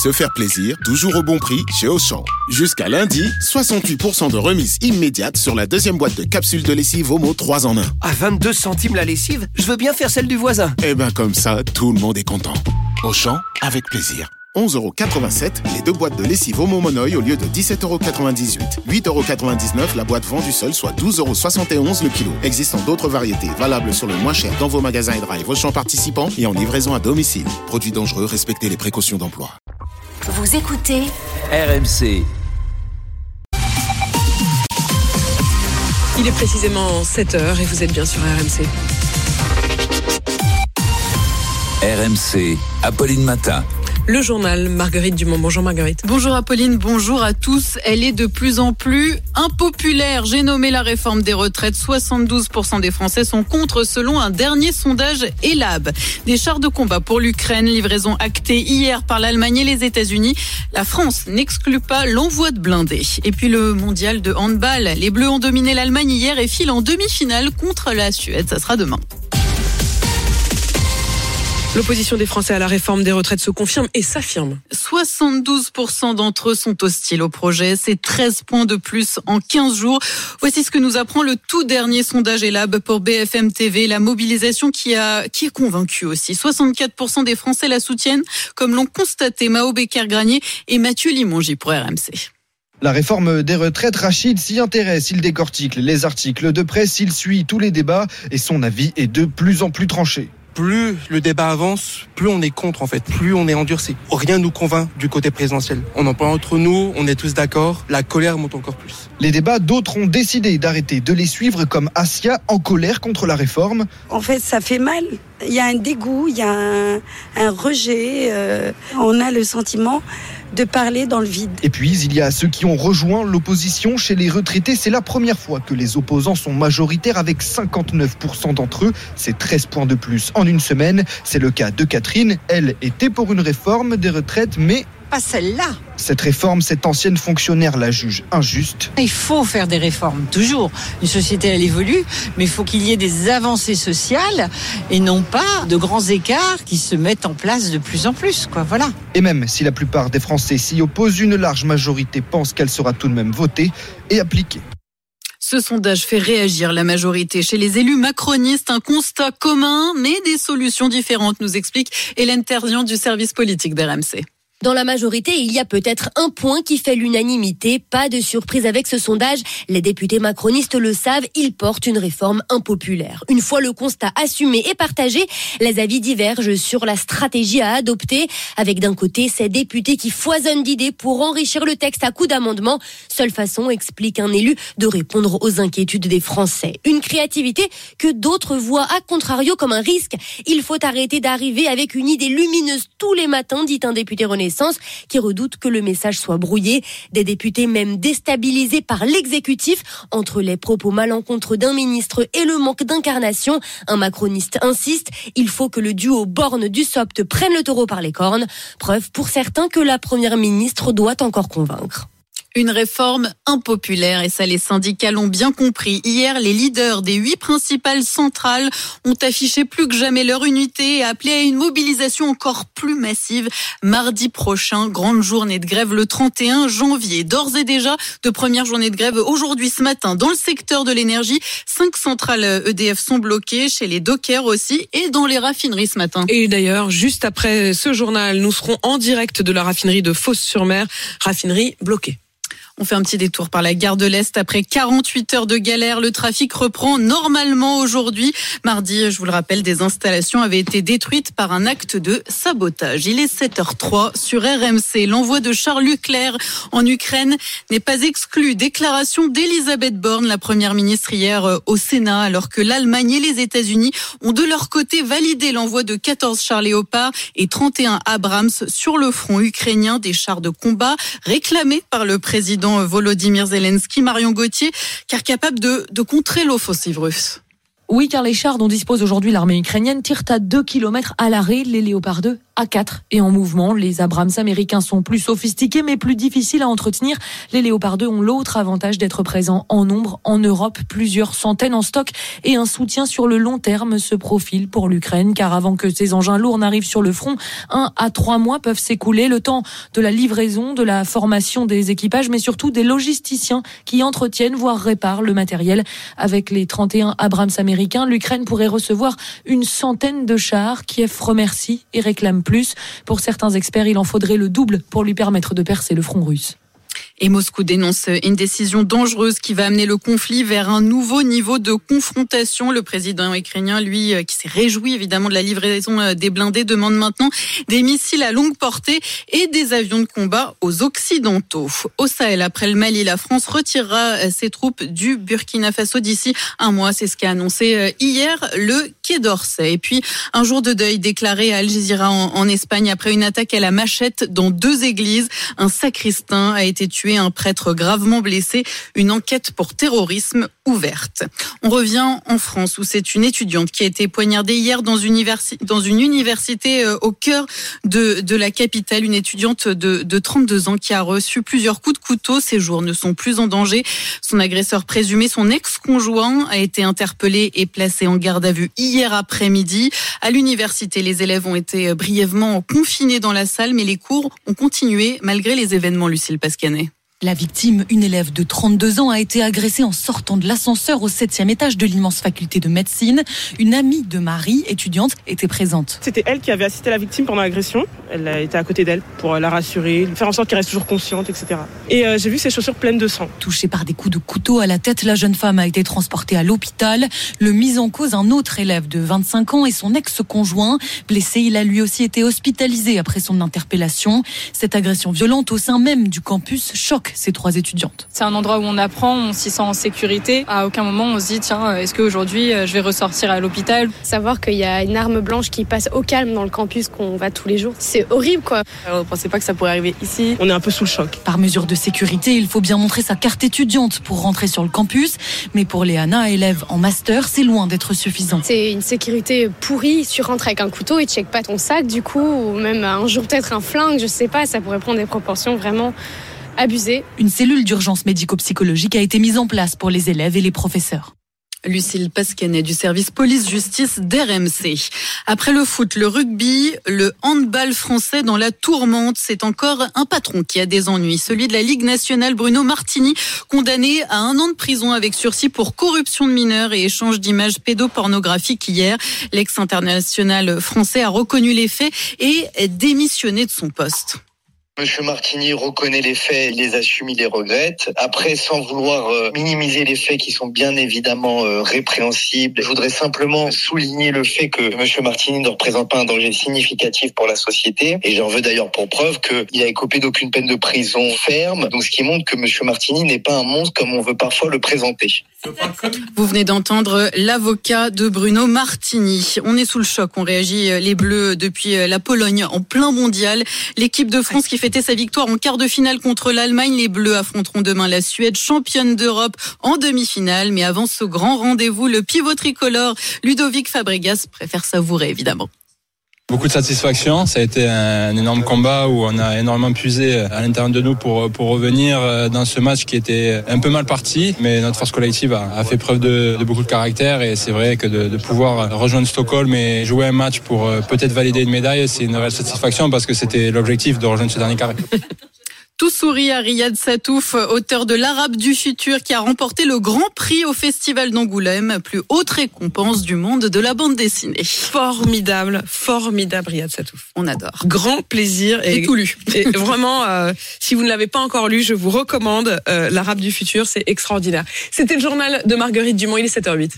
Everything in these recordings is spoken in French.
se faire plaisir, toujours au bon prix chez Auchan. Jusqu'à lundi, 68% de remise immédiate sur la deuxième boîte de capsules de lessive Omo 3 en 1. À 22 centimes la lessive, je veux bien faire celle du voisin. Eh ben comme ça, tout le monde est content. Auchan, avec plaisir. 11,87€ les 2 boîtes de lessive Omo Monoï au lieu de 17,98€. 8,99€ la boîte vendue seule, soit 12,71€ le kilo. Existant d'autres variétés valables sur le moins cher dans vos magasins et drive Auchan participants et en livraison à domicile. Produits dangereux, respectez les précautions d'emploi. Vous écoutez RMC. Il est précisément 7h et vous êtes bien sur RMC. RMC, Apolline Matin. Le journal, Marguerite Dumont. Bonjour Marguerite. Bonjour Apolline, bonjour à tous. Elle est de plus en plus impopulaire. J'ai nommé la réforme des retraites. 72% des Français sont contre selon un dernier sondage Elab. Des chars de combat pour l'Ukraine, livraison actée hier par l'Allemagne et les États-Unis. La France n'exclut pas l'envoi de blindés. Et puis le mondial de handball. Les Bleus ont dominé l'Allemagne hier et filent en demi-finale contre la Suède. Ça sera demain. L'opposition des Français à la réforme des retraites se confirme et s'affirme. 72% d'entre eux sont hostiles au projet. C'est 13 points de plus en 15 jours. Voici ce que nous apprend le tout dernier sondage Elab pour BFM TV. La mobilisation qui est convaincue aussi. 64% des Français la soutiennent, comme l'ont constaté Mao Becker-Granier et Mathieu Limongi pour RMC. La réforme des retraites, Rachid s'y intéresse, il décortique les articles de presse, il suit tous les débats et son avis est de plus en plus tranché. Plus le débat avance, plus on est contre en fait, plus on est endurci. Rien nous convainc du côté présidentiel. On en parle entre nous, on est tous d'accord, la colère monte encore plus. Les débats, d'autres ont décidé d'arrêter de les suivre comme Asia en colère contre la réforme. En fait, ça fait mal. Il y a un dégoût, il y a un rejet. On a le sentiment de parler dans le vide. Et puis, il y a ceux qui ont rejoint l'opposition chez les retraités. C'est la première fois que les opposants sont majoritaires avec 59% d'entre eux. C'est 13 points de plus en une semaine. C'est le cas de Catherine. Elle était pour une réforme des retraites, mais pas celle-là. Cette réforme, cette ancienne fonctionnaire la juge injuste. Il faut faire des réformes, toujours. Une société, elle évolue, mais il faut qu'il y ait des avancées sociales et non pas de grands écarts qui se mettent en place de plus en plus, quoi. Voilà. Et même si la plupart des Français s'y opposent, une large majorité pense qu'elle sera tout de même votée et appliquée. Ce sondage fait réagir la majorité. Chez les élus macronistes, un constat commun, mais des solutions différentes, nous explique Hélène Terzian du service politique d'RMC. Dans la majorité, il y a peut-être un point qui fait l'unanimité. Pas de surprise avec ce sondage. Les députés macronistes le savent, ils portent une réforme impopulaire. Une fois le constat assumé et partagé, les avis divergent sur la stratégie à adopter. Avec d'un côté ces députés qui foisonnent d'idées pour enrichir le texte à coups d'amendements. Seule façon, explique un élu, de répondre aux inquiétudes des Français. Une créativité que d'autres voient à contrario comme un risque. Il faut arrêter d'arriver avec une idée lumineuse tous les matins, dit un député Renaissance, qui redoute que le message soit brouillé. Des députés même déstabilisés par l'exécutif entre les propos malencontreux d'un ministre et le manque d'incarnation. Un macroniste insiste, il faut que le duo Borne-Dussopt prenne le taureau par les cornes. Preuve pour certains que la première ministre doit encore convaincre. Une réforme impopulaire et ça les syndicats l'ont bien compris. Hier, les leaders des 8 principales centrales ont affiché plus que jamais leur unité et appelé à une mobilisation encore plus massive. Mardi prochain, grande journée de grève le 31 janvier. D'ores et déjà, de premières journées de grève aujourd'hui ce matin dans le secteur de l'énergie. 5 centrales EDF sont bloquées, chez les dockers aussi et dans les raffineries ce matin. Et d'ailleurs, juste après ce journal, nous serons en direct de la raffinerie de Fos-sur-Mer, raffinerie bloquée. On fait un petit détour par la gare de l'Est. Après 48 heures de galère, le trafic reprend normalement aujourd'hui. Mardi, je vous le rappelle, des installations avaient été détruites par un acte de sabotage. Il est 7h03 sur RMC. L'envoi de Charles Leclerc en Ukraine n'est pas exclu. Déclaration d'Elisabeth Borne, la première ministre hier au Sénat, alors que l'Allemagne et les États-Unis ont de leur côté validé l'envoi de 14 chars Léopard et 31 Abrams sur le front ukrainien, des chars de combat réclamés par le président Volodymyr Zelensky. Marion Gauthier, car capable de contrer l'offensive russe. Oui, car les chars dont dispose aujourd'hui l'armée ukrainienne tirent à 2 km à l'arrêt. Les Léopard 2 A4 et en mouvement. Les Abrams américains sont plus sophistiqués mais plus difficiles à entretenir. Les Léopard 2 ont l'autre avantage d'être présents en nombre en Europe, plusieurs centaines en stock et un soutien sur le long terme se profile pour l'Ukraine, car avant que ces engins lourds n'arrivent sur le front, 1 à 3 mois peuvent s'écouler, le temps de la livraison, de la formation des équipages, mais surtout des logisticiens qui entretiennent, voire réparent le matériel. Avec les 31 Abrams américains, l'Ukraine pourrait recevoir une centaine de chars. Kiev remercie et réclame plus. Pour certains experts, il en faudrait le double pour lui permettre de percer le front russe. Et Moscou dénonce une décision dangereuse qui va amener le conflit vers un nouveau niveau de confrontation. Le président ukrainien, lui, qui s'est réjoui évidemment de la livraison des blindés, demande maintenant des missiles à longue portée et des avions de combat aux Occidentaux. Au Sahel, après le Mali, la France retirera ses troupes du Burkina Faso d'ici un mois. C'est ce qu'a annoncé hier le Quai d'Orsay. Et puis, un jour de deuil déclaré à Al Jazeera en Espagne après une attaque à la machette dans 2 églises. Un sacristain a été tué, un prêtre gravement blessé, une enquête pour terrorisme ouverte. On revient en France où c'est une étudiante qui a été poignardée hier dans une université au cœur de la capitale, une étudiante de 32 ans qui a reçu plusieurs coups de couteau. Ses jours ne sont plus en danger. Son agresseur présumé, son ex-conjoint, a été interpellé et placé en garde à vue hier après-midi. À l'université, les élèves ont été brièvement confinés dans la salle, mais les cours ont continué malgré les événements, Lucille Pascanet. La victime, une élève de 32 ans, a été agressée en sortant de l'ascenseur au 7e étage de l'immense faculté de médecine. Une amie de Marie, étudiante, était présente. C'était elle qui avait assisté à la victime pendant l'agression. Elle était à côté d'elle pour la rassurer, faire en sorte qu'elle reste toujours consciente, etc. Et j'ai vu ses chaussures pleines de sang. Touchée par des coups de couteau à la tête, la jeune femme a été transportée à l'hôpital. Le mis en cause, un autre élève de 25 ans et son ex-conjoint. Blessé, il a lui aussi été hospitalisé après son interpellation. Cette agression violente au sein même du campus choque ces 3 étudiantes. C'est un endroit où on apprend, on s'y sent en sécurité. À aucun moment on se dit tiens, est-ce qu'aujourd'hui je vais ressortir à l'hôpital ? Savoir qu'il y a une arme blanche qui passe au calme dans le campus qu'on va tous les jours, c'est horrible quoi. On ne pensait pas que ça pourrait arriver ici. On est un peu sous le choc. Par mesure de sécurité, il faut bien montrer sa carte étudiante pour rentrer sur le campus. Mais pour Léana, élève en master, c'est loin d'être suffisant. C'est une sécurité pourrie. Tu rentres avec un couteau, ils ne checkent pas ton sac du coup, ou même un jour peut-être un flingue, je sais pas, ça pourrait prendre des proportions vraiment abusé. Une cellule d'urgence médico-psychologique a été mise en place pour les élèves et les professeurs. Lucille Pascanet du service police-justice d'RMC. Après le foot, le rugby, le handball français dans la tourmente, c'est encore un patron qui a des ennuis. Celui de la Ligue nationale, Bruno Martini, condamné à 1 an de prison avec sursis pour corruption de mineurs et échange d'images pédopornographiques hier. L'ex-international français a reconnu les faits et démissionné de son poste. Monsieur Martini reconnaît les faits, il les assume, il les regrette. Après, sans vouloir minimiser les faits qui sont bien évidemment répréhensibles, je voudrais simplement souligner le fait que Monsieur Martini ne représente pas un danger significatif pour la société. Et j'en veux d'ailleurs pour preuve qu'il a écopé d'aucune peine de prison ferme. Donc, ce qui montre que Monsieur Martini n'est pas un monstre comme on veut parfois le présenter. Vous venez d'entendre l'avocat de Bruno Martini. On est sous le choc, on réagit les Bleus depuis la Pologne en plein mondial. L'équipe de France qui fêtait sa victoire en quart de finale contre l'Allemagne. Les Bleus affronteront demain la Suède, championne d'Europe, en demi-finale. Mais avant ce grand rendez-vous, le pivot tricolore Ludovic Fabregas préfère savourer évidemment. Beaucoup de satisfaction, ça a été un énorme combat où on a énormément puisé à l'intérieur de nous pour revenir dans ce match qui était un peu mal parti, mais notre force collective a fait preuve de beaucoup de caractère et c'est vrai que de pouvoir rejoindre Stockholm et jouer un match pour peut-être valider une médaille, c'est une réelle satisfaction parce que c'était l'objectif de rejoindre ce dernier carré. Tout sourit à Riyad Satouf, auteur de L'Arabe du futur, qui a remporté le Grand Prix au Festival d'Angoulême, plus haute récompense du monde de la bande dessinée. Formidable Riyad Satouf. On adore. Grand plaisir. Et tout lu. Et vraiment, si vous ne l'avez pas encore lu, je vous recommande L'Arabe du futur, c'est extraordinaire. C'était le journal de Marguerite Dumont, il est 7h08.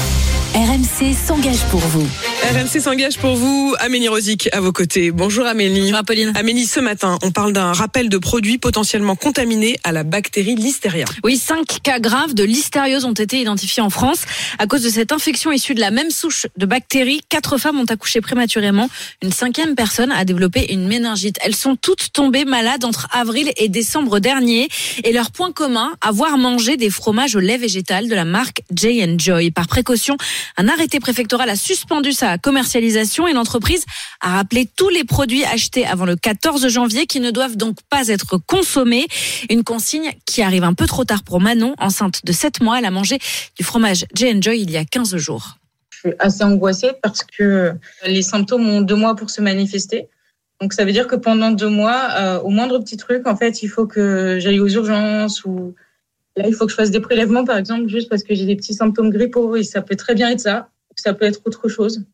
RMC s'engage pour vous. RMC s'engage pour vous. Amélie Rosic à vos côtés. Bonjour Amélie. Bonjour Apolline. Amélie, ce matin, on parle d'un rappel de produits potentiellement contaminés à la bactérie Listeria. Oui, 5 cas graves de listériose ont été identifiés en France. À cause de cette infection issue de la même souche de bactéries, 4 femmes ont accouché prématurément. Une 5e personne a développé une méningite. Elles sont toutes tombées malades entre avril et décembre dernier. Et leur point commun, avoir mangé des fromages au lait végétal de la marque J&Joy. Par précaution, un arrêté préfectoral a suspendu sa sa commercialisation et l'entreprise a rappelé tous les produits achetés avant le 14 janvier qui ne doivent donc pas être consommés. Une consigne qui arrive un peu trop tard pour Manon, enceinte de 7 mois. Elle a mangé du fromage J&Joy il y a 15 jours. Je suis assez angoissée parce que les symptômes ont 2 mois pour se manifester. Donc ça veut dire que pendant 2 mois, au moindre petit truc, en fait, il faut que j'aille aux urgences ou là, il faut que je fasse des prélèvements, par exemple, juste parce que j'ai des petits symptômes grippaux et ça peut très bien être ça, ou ça peut être autre chose.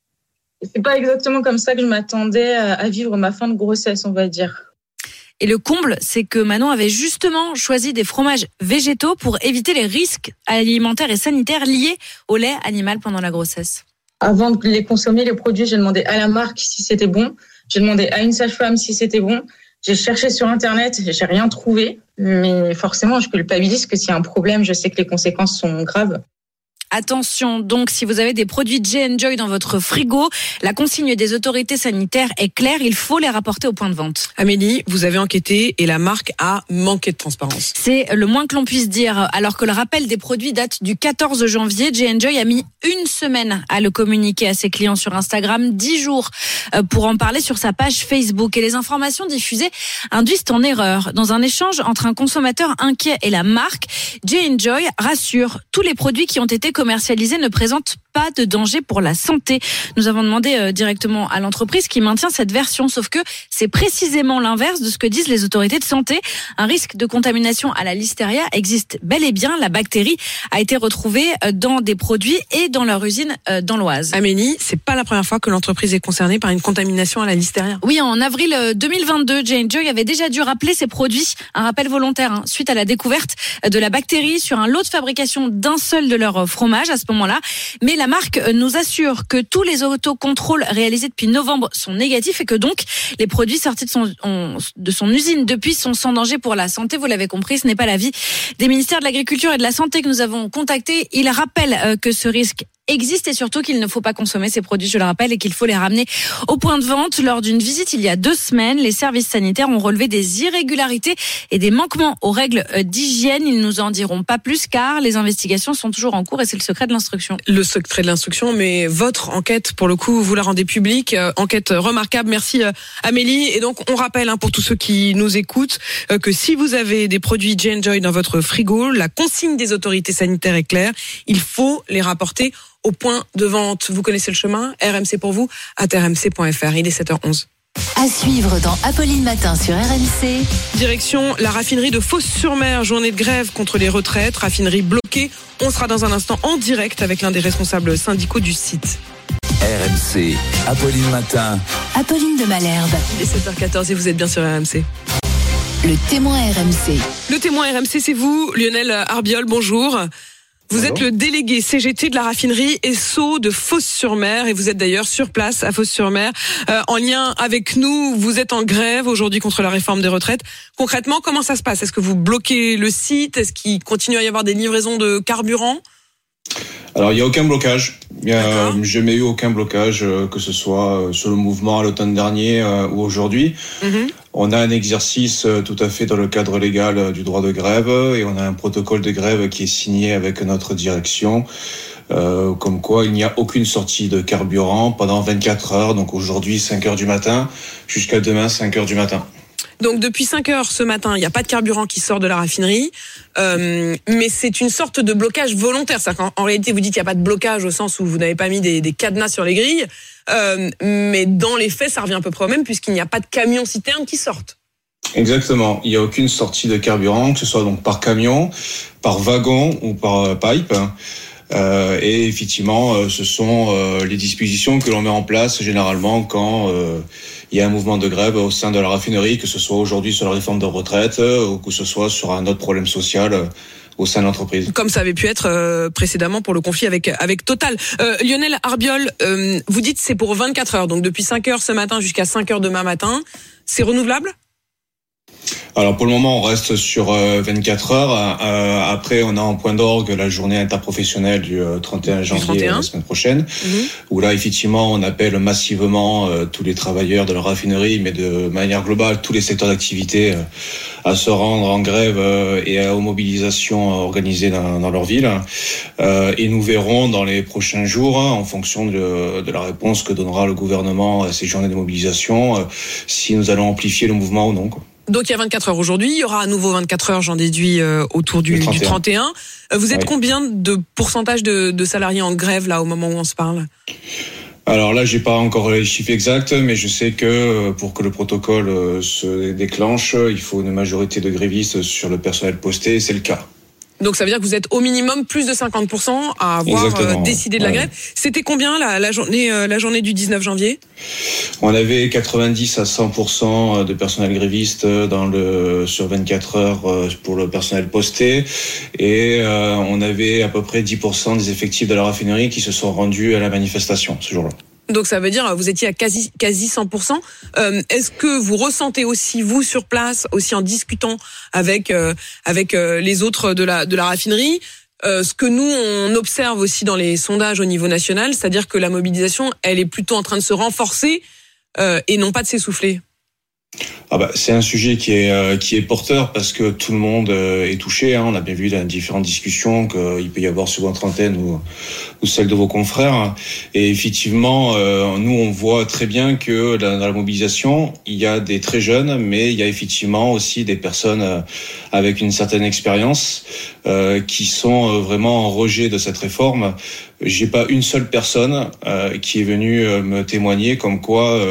Et c'est pas exactement comme ça que je m'attendais à vivre ma fin de grossesse, on va dire. Et le comble, c'est que Manon avait justement choisi des fromages végétaux pour éviter les risques alimentaires et sanitaires liés au lait animal pendant la grossesse. Avant de les consommer, les produits, j'ai demandé à la marque si c'était bon. J'ai demandé à une sage-femme si c'était bon. J'ai cherché sur Internet, j'ai rien trouvé. Mais forcément, je culpabilise que s'il y a un problème, je sais que les conséquences sont graves. Attention, donc, si vous avez des produits J&Joy dans votre frigo, la consigne des autorités sanitaires est claire, il faut les rapporter au point de vente. Amélie, vous avez enquêté et la marque a manqué de transparence. C'est le moins que l'on puisse dire. Alors que le rappel des produits date du 14 janvier, J&Joy a mis 1 semaine à le communiquer à ses clients sur Instagram, 10 jours pour en parler sur sa page Facebook. Et les informations diffusées induisent en erreur. Dans un échange entre un consommateur inquiet et la marque, J&Joy rassure, tous les produits qui ont été commercialisés ne présentent pas de danger pour la santé. Nous avons demandé directement à l'entreprise qui maintient cette version, sauf que c'est précisément l'inverse de ce que disent les autorités de santé. Un risque de contamination à la listeria existe bel et bien. La bactérie a été retrouvée dans des produits et dans leur usine dans l'Oise. Amélie, c'est pas la première fois que l'entreprise est concernée par une contamination à la listeria. Oui, en avril 2022, J&Joy avait déjà dû rappeler ses produits, un rappel volontaire, suite à la découverte de la bactérie sur un lot de fabrication d'un seul de leurs fromages à ce moment-là. Mais la marque nous assure que tous les autocontrôles réalisés depuis novembre sont négatifs et que donc les produits sortis de son usine depuis sont sans danger pour la santé. Vous l'avez compris, ce n'est pas l'avis des ministères de l'Agriculture et de la Santé que nous avons contactés. Ils rappellent que ce risque existe et surtout qu'il ne faut pas consommer ces produits, je le rappelle, et qu'il faut les ramener au point de vente. Lors d'une visite il y a 2 semaines, les services sanitaires ont relevé des irrégularités et des manquements aux règles d'hygiène. Ils nous en diront pas plus car les investigations sont toujours en cours et c'est le secret de l'instruction. Le secret de l'instruction, mais votre enquête, pour le coup, vous la rendez publique. Enquête remarquable. Merci Amélie. Et donc, on rappelle pour tous ceux qui nous écoutent que si vous avez des produits J&Joy dans votre frigo, la consigne des autorités sanitaires est claire. Il faut les rapporter au point de vente. Vous connaissez le chemin, RMC pour vous, @rmc.fr. Il est 7h11. À suivre dans Apolline Matin sur RMC. Direction la raffinerie de Fos-sur-Mer, journée de grève contre les retraites, raffinerie bloquée. On sera dans un instant en direct avec l'un des responsables syndicaux du site. RMC, Apolline Matin. Apolline de Malherbe. Il est 7h14 et vous êtes bien sur RMC. Le témoin RMC. Le témoin RMC, c'est vous, Lionel Arbiol, bonjour. Vous êtes le délégué CGT de la raffinerie Esso de Fos-sur-Mer et vous êtes d'ailleurs sur place à Fos-sur-Mer. En lien avec nous, vous êtes en grève aujourd'hui contre la réforme des retraites. Concrètement, comment ça se passe? Est-ce que vous bloquez le site? Est-ce qu'il continue à y avoir des livraisons de carburant? Alors, il n'y a aucun blocage. Il n'y a jamais eu aucun blocage, que ce soit sur le mouvement à l'automne dernier ou aujourd'hui. On a un exercice tout à fait dans le cadre légal du droit de grève et on a un protocole de grève qui est signé avec notre direction, comme quoi il n'y a aucune sortie de carburant pendant 24 heures, donc aujourd'hui 5 heures du matin jusqu'à demain 5 heures du matin. Donc depuis 5 heures ce matin, il n'y a pas de carburant qui sort de la raffinerie, mais c'est une sorte de blocage volontaire. C'est-à-dire qu'en réalité, vous dites qu'il n'y a pas de blocage au sens où vous n'avez pas mis des cadenas sur les grilles, mais dans les faits, ça revient à peu près au même puisqu'il n'y a pas de camions citernes qui sortent. Exactement, il n'y a aucune sortie de carburant, que ce soit donc par camion, par wagon ou par pipe. Et effectivement, ce sont les dispositions que l'on met en place généralement quand il y a un mouvement de grève au sein de la raffinerie, que ce soit aujourd'hui sur la réforme de retraite ou que ce soit sur un autre problème social au sein de l'entreprise. Comme ça avait pu être précédemment pour le conflit avec Total. Lionel Arbiol, vous dites c'est pour 24 heures, donc depuis 5 heures ce matin jusqu'à 5 heures demain matin. C'est renouvelable ? Alors pour le moment, on reste sur 24 heures. Après, on a en point d'orgue la journée interprofessionnelle du 31 janvier, la semaine prochaine, où là, effectivement, on appelle massivement tous les travailleurs de la raffinerie, mais de manière globale, tous les secteurs d'activité à se rendre en grève et aux mobilisations organisées dans leur ville. Et nous verrons dans les prochains jours, en fonction de la réponse que donnera le gouvernement à ces journées de mobilisation, si nous allons amplifier le mouvement ou non, quoi. Donc il y a 24 heures aujourd'hui, il y aura à nouveau 24 heures, j'en déduis, autour du 31. Vous êtes combien de pourcentage de salariés en grève là au moment où on se parle ? Alors là, j'ai pas encore les chiffres exacts, mais je sais que pour que le protocole se déclenche, il faut une majorité de grévistes sur le personnel posté, et c'est le cas. Donc ça veut dire que vous êtes au minimum plus de 50% à avoir décidé de la grève. C'était combien la journée du 19 janvier ? On avait 90 à 100% de personnel gréviste sur 24 heures pour le personnel posté, et on avait à peu près 10% des effectifs de la raffinerie qui se sont rendus à la manifestation ce jour-là. Donc ça veut dire vous étiez à quasi 100%. Est-ce que vous ressentez aussi vous sur place, aussi en discutant avec les autres de la raffinerie, ce que nous on observe aussi dans les sondages au niveau national, c'est-à-dire que la mobilisation elle est plutôt en train de se renforcer et non pas de s'essouffler? C'est un sujet qui est porteur parce que tout le monde est touché. On a bien vu dans différentes discussions qu'il peut y avoir sur votre antenne ou celle de vos confrères. Et effectivement, nous on voit très bien que dans la mobilisation, il y a des très jeunes, mais il y a effectivement aussi des personnes avec une certaine expérience qui sont vraiment en rejet de cette réforme. J'ai pas une seule personne qui est venue me témoigner comme quoi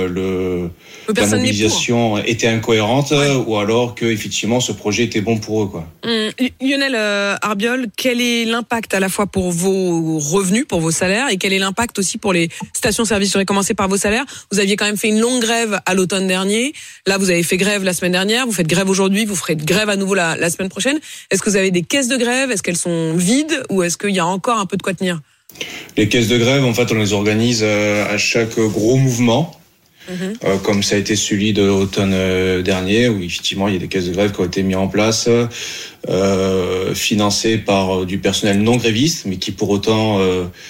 la mobilisation était incohérente ou alors que effectivement ce projet était bon pour eux, quoi. Lionel Arbiol, quel est l'impact à la fois pour vos revenus, pour vos salaires, et quel est l'impact aussi pour les stations-service? J'aurais commencé par vos salaires. Vous aviez quand même fait une longue grève à l'automne dernier. Là, vous avez fait grève la semaine dernière. Vous faites grève aujourd'hui. Vous ferez grève à nouveau la semaine prochaine. Est-ce que vous avez des caisses de grève? Est-ce qu'elles sont vides ou est-ce qu'il y a encore un peu de quoi tenir? Les caisses de grève, en fait, on les organise à chaque gros mouvement. Comme ça a été celui de l'automne dernier, où effectivement il y a des caisses de grève qui ont été mises en place, financées par du personnel non gréviste, mais qui pour autant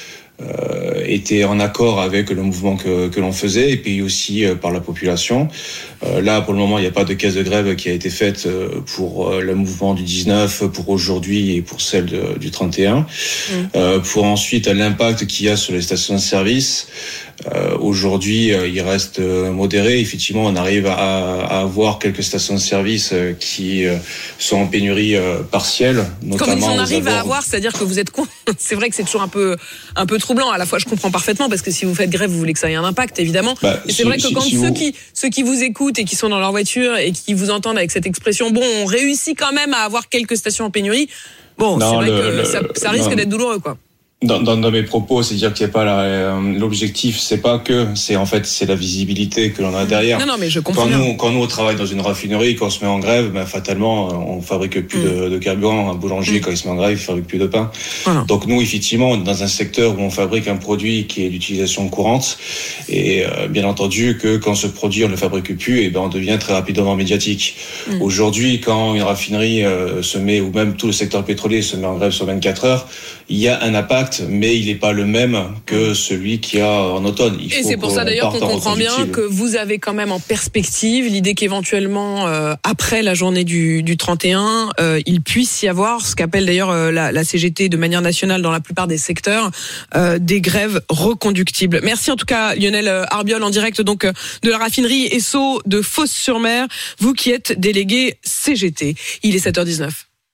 étaient en accord avec le mouvement que l'on faisait, et puis aussi par la population. Là, pour le moment, il n'y a pas de caisse de grève qui a été faite pour le mouvement du 19, pour aujourd'hui et pour celle du 31. Pour ensuite l'impact qu'il y a sur les stations de service. Aujourd'hui, il reste modéré. Effectivement, on arrive à avoir quelques stations de service qui sont en pénurie partielle, notamment. Comme on arrive à avoir, c'est-à-dire que vous êtes c'est vrai que c'est toujours un peu troublant. À la fois, je comprends parfaitement parce que si vous faites grève, vous voulez que ça ait un impact, évidemment. Et c'est vrai que quand ceux qui vous écoutent et qui sont dans leur voiture et qui vous entendent avec cette expression, on réussit quand même à avoir quelques stations en pénurie. C'est vrai que ça risque d'être douloureux, quoi. Dans mes propos, c'est dire qu'il n'y a pas l'objectif, c'est la visibilité que l'on a derrière. Non, mais je comprends. Quand nous on travaille dans une raffinerie, quand on se met en grève, fatalement, on fabrique plus de carburant. Un boulanger, quand il se met en grève, il fabrique plus de pain. Voilà. Donc nous, effectivement, on est dans un secteur où on fabrique un produit qui est d'utilisation courante, et bien entendu que quand ce produit on le fabrique plus, on devient très rapidement médiatique. Aujourd'hui, quand une raffinerie se met, ou même tout le secteur pétrolier se met en grève sur 24 heures, il y a un impact, mais il n'est pas le même que celui qu'il y a en automne. Et c'est pour ça d'ailleurs qu'on comprend bien que vous avez quand même en perspective l'idée qu'éventuellement, après la journée du 31, il puisse y avoir ce qu'appelle d'ailleurs la CGT de manière nationale dans la plupart des secteurs, des grèves reconductibles. Merci en tout cas Lionel Arbiol en direct donc de la raffinerie Esso de Fos-sur-Mer, vous qui êtes délégué CGT. Il est 7h19.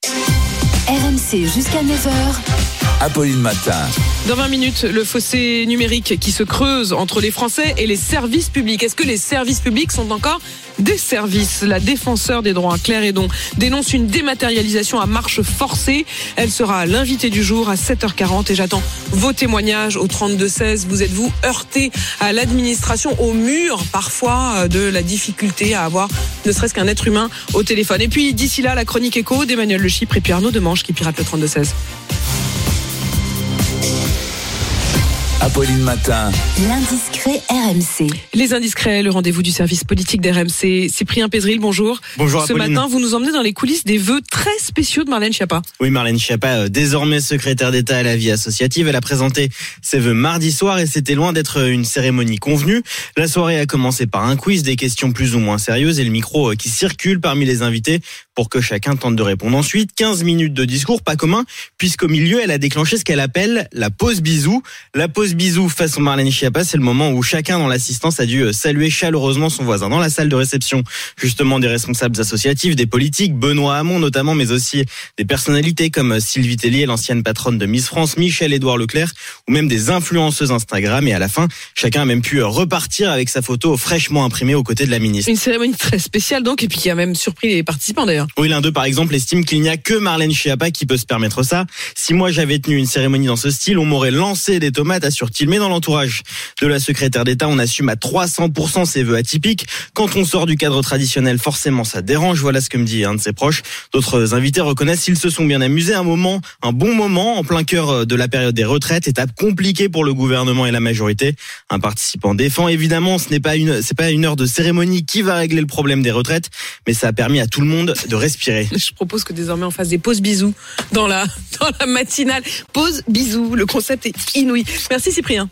RMC jusqu'à 9h. Apolline Matin. Dans 20 minutes, le fossé numérique qui se creuse entre les Français et les services publics. Est-ce que les services publics sont encore des services? La défenseure des droits, Claire Hédon, dénonce une dématérialisation à marche forcée. Elle sera l'invitée du jour à 7h40 et j'attends vos témoignages au 32-16. Vous êtes-vous heurté à l'administration, au mur parfois de la difficulté à avoir ne serait-ce qu'un être humain au téléphone? Et puis d'ici là, la chronique écho d'Emmanuel Le Chypre et puis Arnaud Demanche qui pirate le 32-16. Apolline Matin. L'indiscret RMC. Les indiscrets, le rendez-vous du service politique d'RMC. Cyprien Pézeril, bonjour. Bonjour Ce Apolline. matin, vous nous emmenez dans les coulisses des vœux très spéciaux de Marlène Schiappa. Oui, Marlène Schiappa, désormais secrétaire d'État à la vie associative, elle a présenté ses vœux mardi soir et c'était loin d'être une cérémonie convenue. La soirée a commencé par un quiz, des questions plus ou moins sérieuses et le micro qui circule parmi les invités pour que chacun tente de répondre. Ensuite, 15 minutes de discours, pas commun, puisqu'au milieu, elle a déclenché ce qu'elle appelle la pause bisou. La pause bisou façon Marlène Schiappa, c'est le moment où chacun dans l'assistance a dû saluer chaleureusement son voisin. Dans la salle de réception, justement, des responsables associatifs, des politiques, Benoît Hamon notamment, mais aussi des personnalités comme Sylvie Tellier, l'ancienne patronne de Miss France, Michel-Édouard Leclerc, ou même des influenceuses Instagram. Et à la fin, chacun a même pu repartir avec sa photo fraîchement imprimée aux côtés de la ministre. Une cérémonie très spéciale donc, et puis qui a même surpris les participants d'ailleurs. Oui, l'un d'eux, par exemple, estime qu'il n'y a que Marlène Schiappa qui peut se permettre ça. Si moi j'avais tenu une cérémonie dans ce style, on m'aurait lancé des tomates, assure-t-il. Mais dans l'entourage de la secrétaire d'État, on assume à 300% ses vœux atypiques. Quand on sort du cadre traditionnel, forcément ça dérange. Voilà ce que me dit un de ses proches. D'autres invités reconnaissent qu'ils se sont bien amusés. Un bon moment, en plein cœur de la période des retraites. Étape compliquée pour le gouvernement et la majorité. Un participant défend évidemment, c'est pas une heure de cérémonie qui va régler le problème des retraites, mais ça a permis à tout le monde de respirer. Je propose que désormais on fasse des pauses bisous dans la matinale. Pause bisous, le concept est inouï. Merci Cyprien.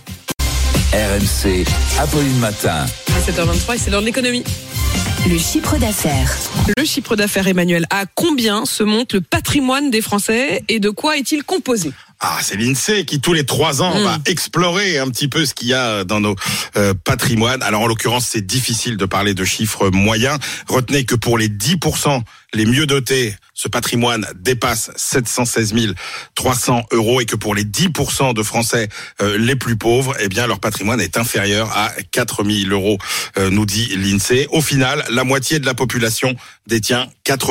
RMC, Apolline Matin. À 7h23 et c'est l'heure de l'économie. Le chiffre d'affaires. Le chiffre d'affaires, Emmanuel, à combien se monte le patrimoine des Français et de quoi est-il composé ? C'est l'INSEE qui, tous les 3 ans, va explorer un petit peu ce qu'il y a dans nos patrimoines. Alors, en l'occurrence, c'est difficile de parler de chiffres moyens. Retenez que pour les 10% les mieux dotés, ce patrimoine dépasse 716 300 € et que pour les 10% de Français les plus pauvres, eh bien, leur patrimoine est inférieur à 4 000 €, nous dit l'INSEE. Au final, la moitié de la population détient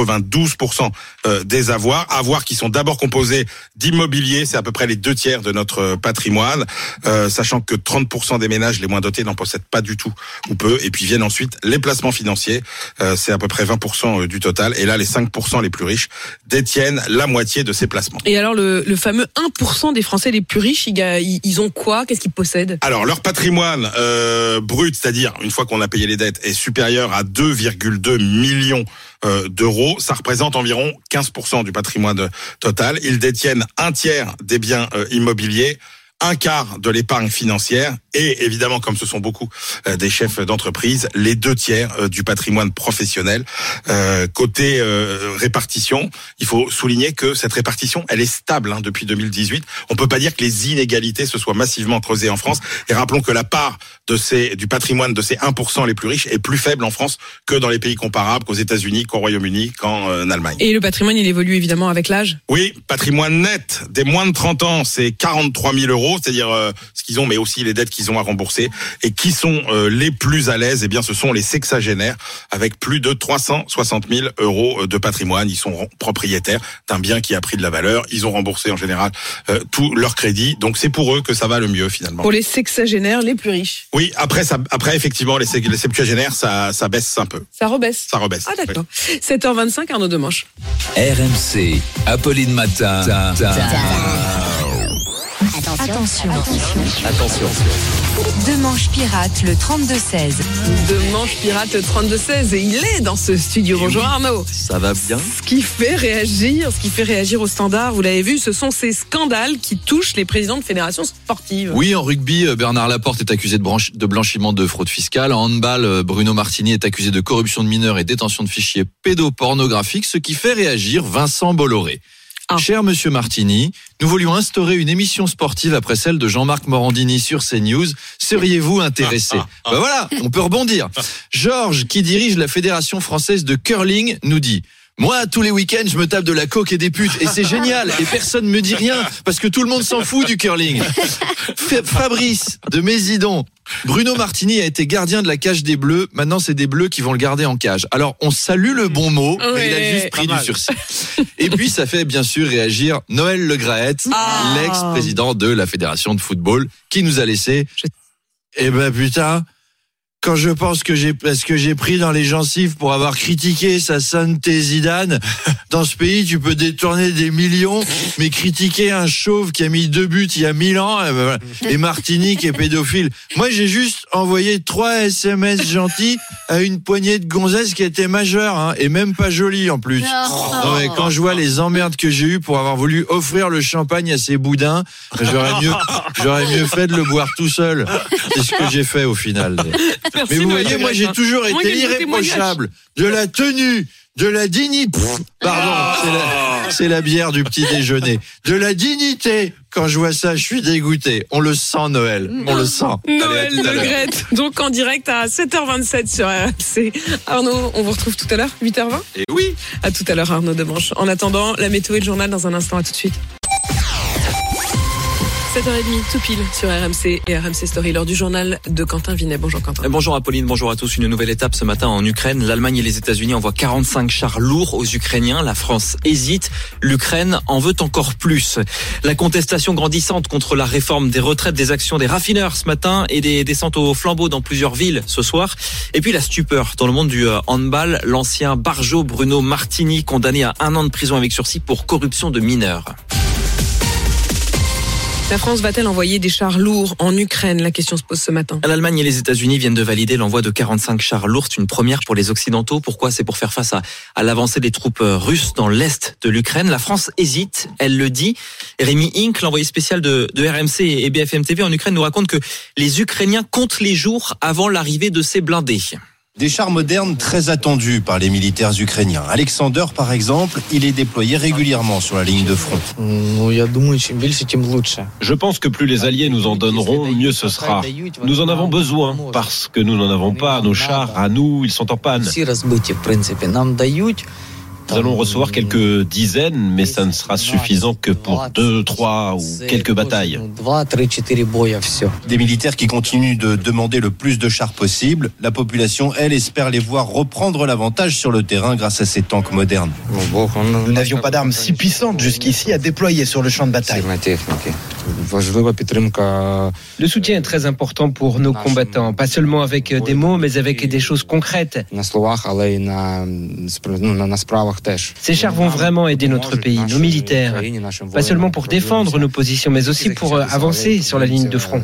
92% des avoirs qui sont d'abord composés d'immobilier. C'est à peu près les 2/3 de notre patrimoine, sachant que 30% des ménages les moins dotés n'en possèdent pas du tout ou peu. Et puis viennent ensuite les placements financiers, c'est à peu près 20% du total. Et là, les 5% les plus riches détiennent la moitié de ces placements. Et alors, le fameux 1% des Français les plus riches, ils ont quoi ? Qu'est-ce qu'ils possèdent ? Alors, leur patrimoine brut, c'est-à-dire une fois qu'on a payé les dettes, est supérieur à 2,2 millions d'euros. Ça représente environ 15% du patrimoine total. Ils détiennent 1/3 des biens immobiliers, 1/4 de l'épargne financière et évidemment, comme ce sont beaucoup des chefs d'entreprise, les 2/3 du patrimoine professionnel. Côté répartition, il faut souligner que cette répartition, elle est stable depuis 2018. On peut pas dire que les inégalités se soient massivement creusées en France. Et rappelons que la part du patrimoine de ces 1% les plus riches est plus faible en France que dans les pays comparables, qu'aux États-Unis, qu'au Royaume-Uni, qu'en Allemagne. Et le patrimoine, il évolue évidemment avec l'âge ? Oui, patrimoine net des moins de 30 ans, c'est 43 000 €, c'est-à-dire ce qu'ils ont, mais aussi les dettes qu'ils ont à rembourser. Et qui sont les plus à l'aise ? Eh bien, ce sont les sexagénaires, avec plus de 360 000 € de patrimoine. Ils sont propriétaires d'un bien qui a pris de la valeur. Ils ont remboursé en général tout leur crédit. Donc c'est pour eux que ça va le mieux finalement. Pour les sexagénaires les plus riches. Oui, après effectivement, les septuagénaires, ça baisse un peu. Ça rebaisse. Ça rebaisse. Ah d'accord. 7h25, Arnaud Demanche. RMC, Apolline Matin. Attention. Demanche pirate, le 32-16. Demanche pirate, le 32-16. Et il est dans ce studio. Bonjour Arnaud. Ça va bien. Ce qui fait réagir au Standard, vous l'avez vu, ce sont ces scandales qui touchent les présidents de fédérations sportives. Oui, en rugby, Bernard Laporte est accusé de blanchiment de fraude fiscale. En handball, Bruno Martini est accusé de corruption de mineurs et détention de fichiers pédopornographiques, ce qui fait réagir Vincent Bolloré. Cher Monsieur Martini, nous voulions instaurer une émission sportive après celle de Jean-Marc Morandini sur CNews. Seriez-vous intéressé ? Ben voilà, on peut rebondir. Georges, qui dirige la Fédération française de curling, nous dit: moi, tous les week-ends, je me tape de la coke et des putes. Et c'est génial. Et personne me dit rien. Parce que tout le monde s'en fout du curling. Fabrice de Mésidon. Bruno Martini a été gardien de la cage des Bleus. Maintenant, c'est des Bleus qui vont le garder en cage. Alors, on salue le bon mot, mais il a juste pris du sursis. Et puis, ça fait bien sûr réagir Noël Le Graët, l'ex-président de la Fédération de football, qui nous a laissé. Eh ben, putain, quand je pense ce que j'ai pris dans les gencives pour avoir critiqué sa sainteté Zidane, dans ce pays, tu peux détourner des millions, mais critiquer un chauve qui a mis 2 buts il y a 1000 ans, et Martinique est pédophile. Moi, j'ai juste envoyé 3 SMS gentils à une poignée de gonzesses qui étaient majeures, hein, et même pas jolies en plus. Non, mais quand je vois les emmerdes que j'ai eues pour avoir voulu offrir le champagne à ces boudins, j'aurais mieux fait de le boire tout seul. C'est ce que j'ai fait au final. Merci, mais vous voyez, moi j'ai toujours été irréprochable de la tenue, de la dignité. Pardon, c'est la bière du petit déjeuner. De la dignité. Quand je vois ça, je suis dégoûté. On le sent, Noël. On le sent. Noël Le Graët, donc en direct à 7h27 sur RMC. Arnaud, on vous retrouve tout à l'heure, 8h20 ? Et oui. À tout à l'heure, Arnaud Demanche. En attendant, la météo et le journal dans un instant. À tout de suite. 7h30, tout pile sur RMC et RMC Story, l'heure du journal de Quentin Vinet. Bonjour Quentin. Bonjour Apolline, bonjour à tous. Une nouvelle étape ce matin en Ukraine. L'Allemagne et les États-Unis envoient 45 chars lourds aux Ukrainiens. La France hésite. L'Ukraine en veut encore plus. La contestation grandissante contre la réforme des retraites, des actions des raffineurs ce matin et des descentes au flambeau dans plusieurs villes ce soir. Et puis la stupeur dans le monde du handball. L'ancien barjo Bruno Martini condamné à 1 an de prison avec sursis pour corruption de mineurs. La France va-t-elle envoyer des chars lourds en Ukraine ? La question se pose ce matin. L'Allemagne et les États-Unis viennent de valider l'envoi de 45 chars lourds. C'est une première pour les Occidentaux. Pourquoi ? C'est pour faire face à l'avancée des troupes russes dans l'est de l'Ukraine. La France hésite, elle le dit. Rémi Inck, l'envoyé spécial de RMC et BFM TV en Ukraine, nous raconte que les Ukrainiens comptent les jours avant l'arrivée de ces blindés. Des chars modernes très attendus par les militaires ukrainiens. Alexander, par exemple, il est déployé régulièrement sur la ligne de front. Je pense que plus les Alliés nous en donneront, mieux ce sera. Nous en avons besoin, parce que nous n'en avons pas. Nos chars, à nous, ils sont en panne. Nous allons recevoir quelques dizaines, mais ça ne sera suffisant que pour 2, 3 ou quelques batailles. Des militaires qui continuent de demander le plus de chars possible. La population, elle, espère les voir reprendre l'avantage sur le terrain grâce à ces tanks modernes. Nous n'avions pas d'armes si puissantes jusqu'ici à déployer sur le champ de bataille. Le soutien est très important pour nos combattants, pas seulement avec des mots, mais avec des choses concrètes. Ces chars vont vraiment aider notre pays, nos militaires, pas seulement pour défendre nos positions, mais aussi pour avancer sur la ligne de front.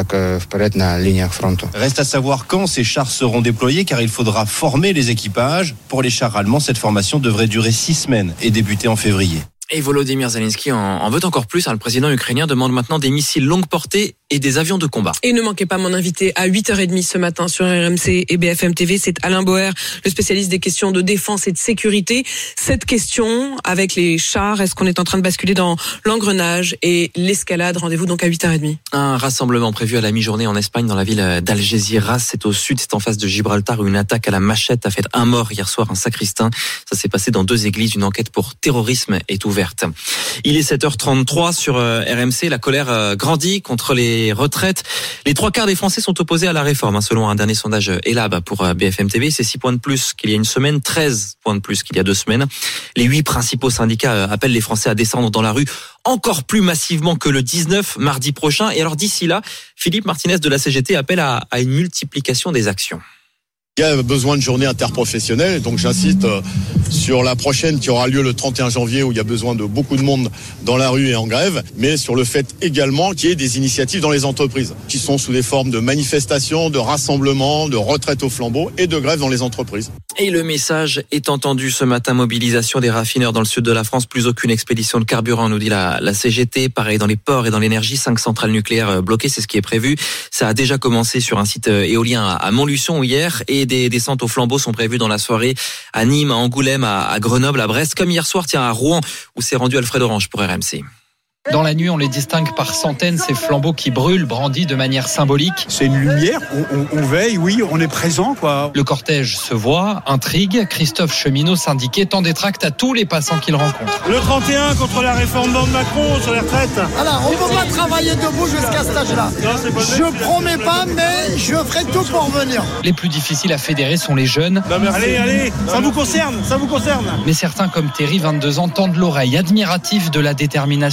Reste à savoir quand ces chars seront déployés, car il faudra former les équipages. Pour les chars allemands, cette formation devrait durer 6 semaines et débuter en février. Et Volodymyr Zelensky en veut encore plus. Le président ukrainien demande maintenant des missiles longue portée et des avions de combat. Et ne manquez pas mon invité à 8h30 ce matin sur RMC et BFM TV. C'est Alain Boer, le spécialiste des questions de défense et de sécurité. Cette question, avec les chars, est-ce qu'on est en train de basculer dans l'engrenage et l'escalade ? Rendez-vous donc à 8h30. Un rassemblement prévu à la mi-journée en Espagne, dans la ville d'Algeciras. C'est au sud, c'est en face de Gibraltar, où une attaque à la machette a fait 1 mort hier soir, un sacristain. Ça s'est passé dans 2 églises. Une enquête pour terrorisme est ouverte. Il est 7h33 sur RMC. La colère grandit contre les retraites. Les 3/4 des Français sont opposés à la réforme, selon un dernier sondage Elab pour BFM TV. C'est 6 points de plus qu'il y a une semaine, 13 points de plus qu'il y a 2 semaines. Les 8 principaux syndicats appellent les Français à descendre dans la rue encore plus massivement que le 19 mardi prochain. Et alors d'ici là, Philippe Martinez de la CGT appelle à une multiplication des actions. Il y a besoin de journée interprofessionnelle, donc j'insiste sur la prochaine qui aura lieu le 31 janvier où il y a besoin de beaucoup de monde dans la rue et en grève, mais sur le fait également qu'il y ait des initiatives dans les entreprises qui sont sous des formes de manifestations, de rassemblements, de retraite au flambeau et de grève dans les entreprises. Et le message est entendu ce matin, mobilisation des raffineurs dans le sud de la France, plus aucune expédition de carburant, nous dit la CGT. Pareil dans les ports et dans l'énergie, 5 centrales nucléaires bloquées, c'est ce qui est prévu. Ça a déjà commencé sur un site éolien à Montluçon hier, et des descentes au flambeau sont prévues dans la soirée à Nîmes, à Angoulême, à Grenoble, à Brest, comme hier soir, à Rouen, où s'est rendu Alfred Orange pour RMC. Dans la nuit, on les distingue par centaines, ces flambeaux qui brûlent, brandis de manière symbolique. C'est une lumière, on veille, oui, on est présent, quoi. Le cortège se voit, intrigue. Christophe Cheminot, syndiqué, tend des tracts à tous les passants qu'il rencontre. Le 31 contre la réforme de Macron sur les retraites. Alors, on ne peut pas travailler debout jusqu'à cet âge-là. Je promets pas, mais je ferai tout pour venir. Les plus difficiles à fédérer sont les jeunes. Allez, ça vous concerne. Mais certains, comme Terry, 22 ans, tendent l'oreille, admiratifs de la détermination affichée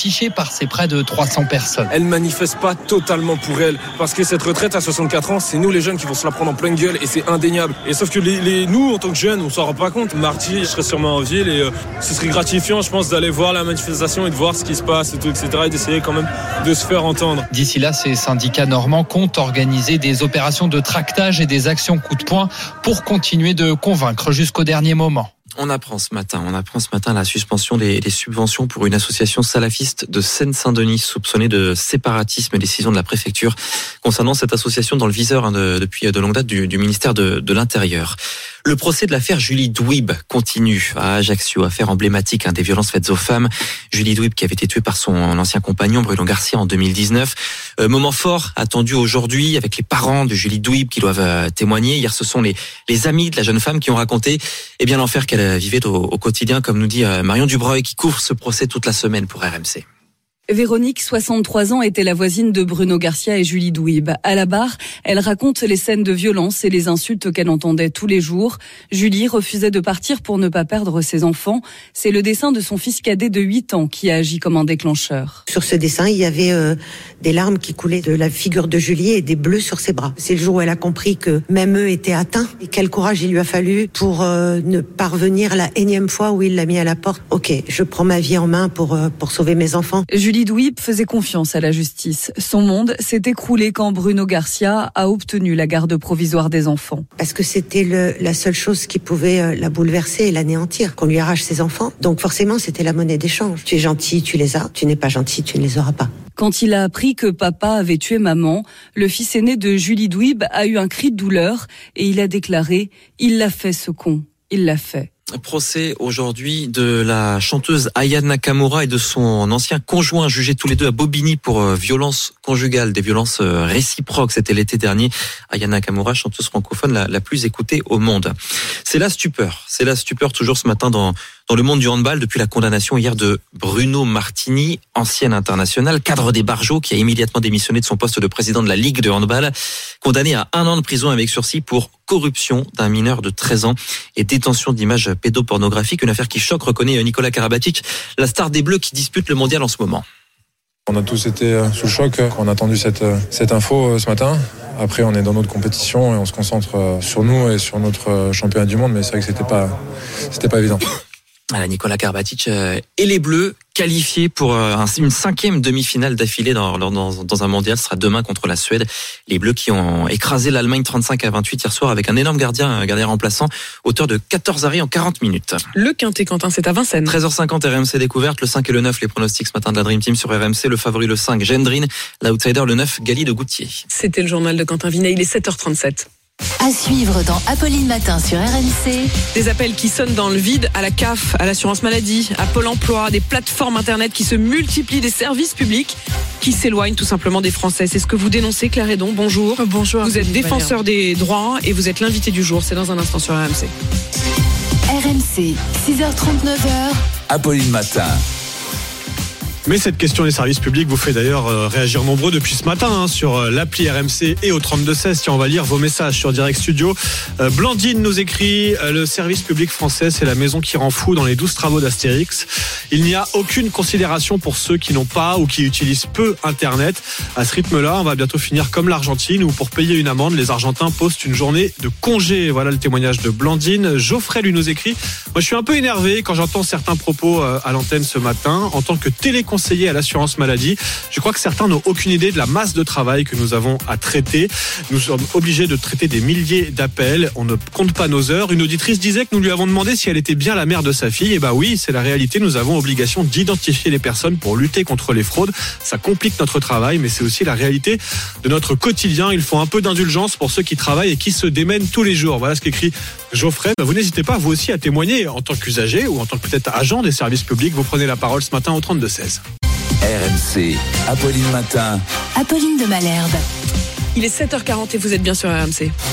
affichée par ses près de 300 personnes. Elle manifeste pas totalement pour elle, parce que cette retraite à 64 ans, c'est nous les jeunes qui vont se la prendre en pleine gueule, et c'est indéniable. Et sauf que nous, en tant que jeunes, on s'en rend pas compte. Mardi, je serais sûrement en ville, et ce serait gratifiant, je pense, d'aller voir la manifestation et de voir ce qui se passe, et tout, etc., et d'essayer quand même de se faire entendre. D'ici là, ces syndicats normands comptent organiser des opérations de tractage et des actions coup de poing pour continuer de convaincre jusqu'au dernier moment. On apprend ce matin la suspension des subventions pour une association salafiste de Seine-Saint-Denis soupçonnée de séparatisme. Décision de la préfecture concernant cette association dans le viseur depuis de longue date du ministère de l'Intérieur. Le procès de l'affaire Julie Douib continue à Ajaccio, affaire emblématique des violences faites aux femmes. Julie Douib qui avait été tuée par son ancien compagnon Bruno Garcia en 2019. Moment fort attendu aujourd'hui avec les parents de Julie Douib qui doivent témoigner. Hier, ce sont les amis de la jeune femme qui ont raconté l'enfer qu'elle vivait au quotidien, comme nous dit Marion Dubreuil qui couvre ce procès toute la semaine pour RMC. Véronique, 63 ans, était la voisine de Bruno Garcia et Julie Douib. À la barre, elle raconte les scènes de violence et les insultes qu'elle entendait tous les jours. Julie refusait de partir pour ne pas perdre ses enfants. C'est le dessin de son fils cadet de 8 ans qui a agi comme un déclencheur. Sur ce dessin, il y avait des larmes qui coulaient de la figure de Julie et des bleus sur ses bras. C'est le jour où elle a compris que même eux étaient atteints. Et quel courage il lui a fallu pour ne pas revenir la énième fois où il l'a mis à la porte. Ok, je prends ma vie en main pour sauver mes enfants. Julie Douib faisait confiance à la justice. Son monde s'est écroulé quand Bruno Garcia a obtenu la garde provisoire des enfants. Parce que c'était la seule chose qui pouvait la bouleverser et l'anéantir, qu'on lui arrache ses enfants. Donc forcément, c'était la monnaie d'échange. Tu es gentil, tu les as. Tu n'es pas gentil, tu ne les auras pas. Quand il a appris que papa avait tué maman, le fils aîné de Julie Douib a eu un cri de douleur et il a déclaré « Il l'a fait ce con, il l'a fait ». Procès aujourd'hui de la chanteuse Aya Nakamura et de son ancien conjoint jugés tous les deux à Bobigny pour violence conjugale, des violences réciproques. C'était l'été dernier. Aya Nakamura, chanteuse francophone la plus écoutée au monde. C'est la stupeur toujours ce matin dans le monde du handball depuis la condamnation hier de Bruno Martini, ancien international, cadre des Barjots, qui a immédiatement démissionné de son poste de président de la Ligue de handball, condamné à 1 an de prison avec sursis pour corruption d'un mineur de 13 ans et détention d'images pédopornographiques, une affaire qui choque, reconnaît Nicolas Karabatic, la star des Bleus qui dispute le mondial en ce moment. On a tous été sous le choc quand on a entendu cette info ce matin. Après, on est dans notre compétition et on se concentre sur nous et sur notre championnat du monde, mais c'est vrai que c'était pas évident. Voilà, Nicolas Karabatic et les Bleus qualifiés pour une 5e demi-finale d'affilée dans un mondial. Ce sera demain contre la Suède. Les Bleus qui ont écrasé l'Allemagne 35-28 hier soir avec un énorme gardien remplaçant, auteur de 14 arrêts en 40 minutes. Le Quintet, Quentin, c'est à Vincennes. 13h50 RMC découverte, le 5 et le 9, les pronostics ce matin de la Dream Team sur RMC. Le favori le 5, Gendrine, l'outsider le 9, Gali de Goutier. C'était le journal de Quentin Vinet, il est 7h37. À suivre dans Apolline Matin sur RMC. Des appels qui sonnent dans le vide à la CAF, à l'assurance maladie, à Pôle emploi, des plateformes internet qui se multiplient, des services publics qui s'éloignent tout simplement des Français. C'est ce que vous dénoncez, Claire Hédon. Bonjour. Bonjour. Vous êtes défenseur des droits et vous êtes l'invité du jour. C'est dans un instant sur RMC. RMC, 6h39. Apolline Matin. Mais cette question des services publics vous fait d'ailleurs réagir nombreux depuis ce matin sur l'appli RMC et au 32-16. Tiens, on va lire vos messages sur Direct Studio. Blandine nous écrit « Le service public français, c'est la maison qui rend fou dans les 12 travaux d'Astérix. Il n'y a aucune considération pour ceux qui n'ont pas ou qui utilisent peu Internet. À ce rythme-là, on va bientôt finir comme l'Argentine où pour payer une amende, les Argentins postent une journée de congé. » Voilà le témoignage de Blandine. Geoffrey lui nous écrit « Moi, je suis un peu énervé quand j'entends certains propos à l'antenne ce matin. En tant que téléconseiller à l'assurance maladie, je crois que certains n'ont aucune idée de la masse de travail que nous avons à traiter. Nous sommes obligés de traiter des milliers d'appels. On ne compte pas nos heures. Une auditrice disait que nous lui avons demandé si elle était bien la mère de sa fille. Et bah oui, c'est la réalité. Nous avons obligation d'identifier les personnes pour lutter contre les fraudes. Ça complique notre travail, mais c'est aussi la réalité de notre quotidien. Il faut un peu d'indulgence pour ceux qui travaillent et qui se démènent tous les jours. Voilà ce qu'écrit Geoffrey. Vous n'hésitez pas, vous aussi, à témoigner en tant qu'usager ou en tant que peut-être agent des services publics. Vous prenez la parole ce matin au 32-16. RMC, Apolline Matin. Apolline de Malherbe. Il est 7h40 et vous êtes bien sur RMC.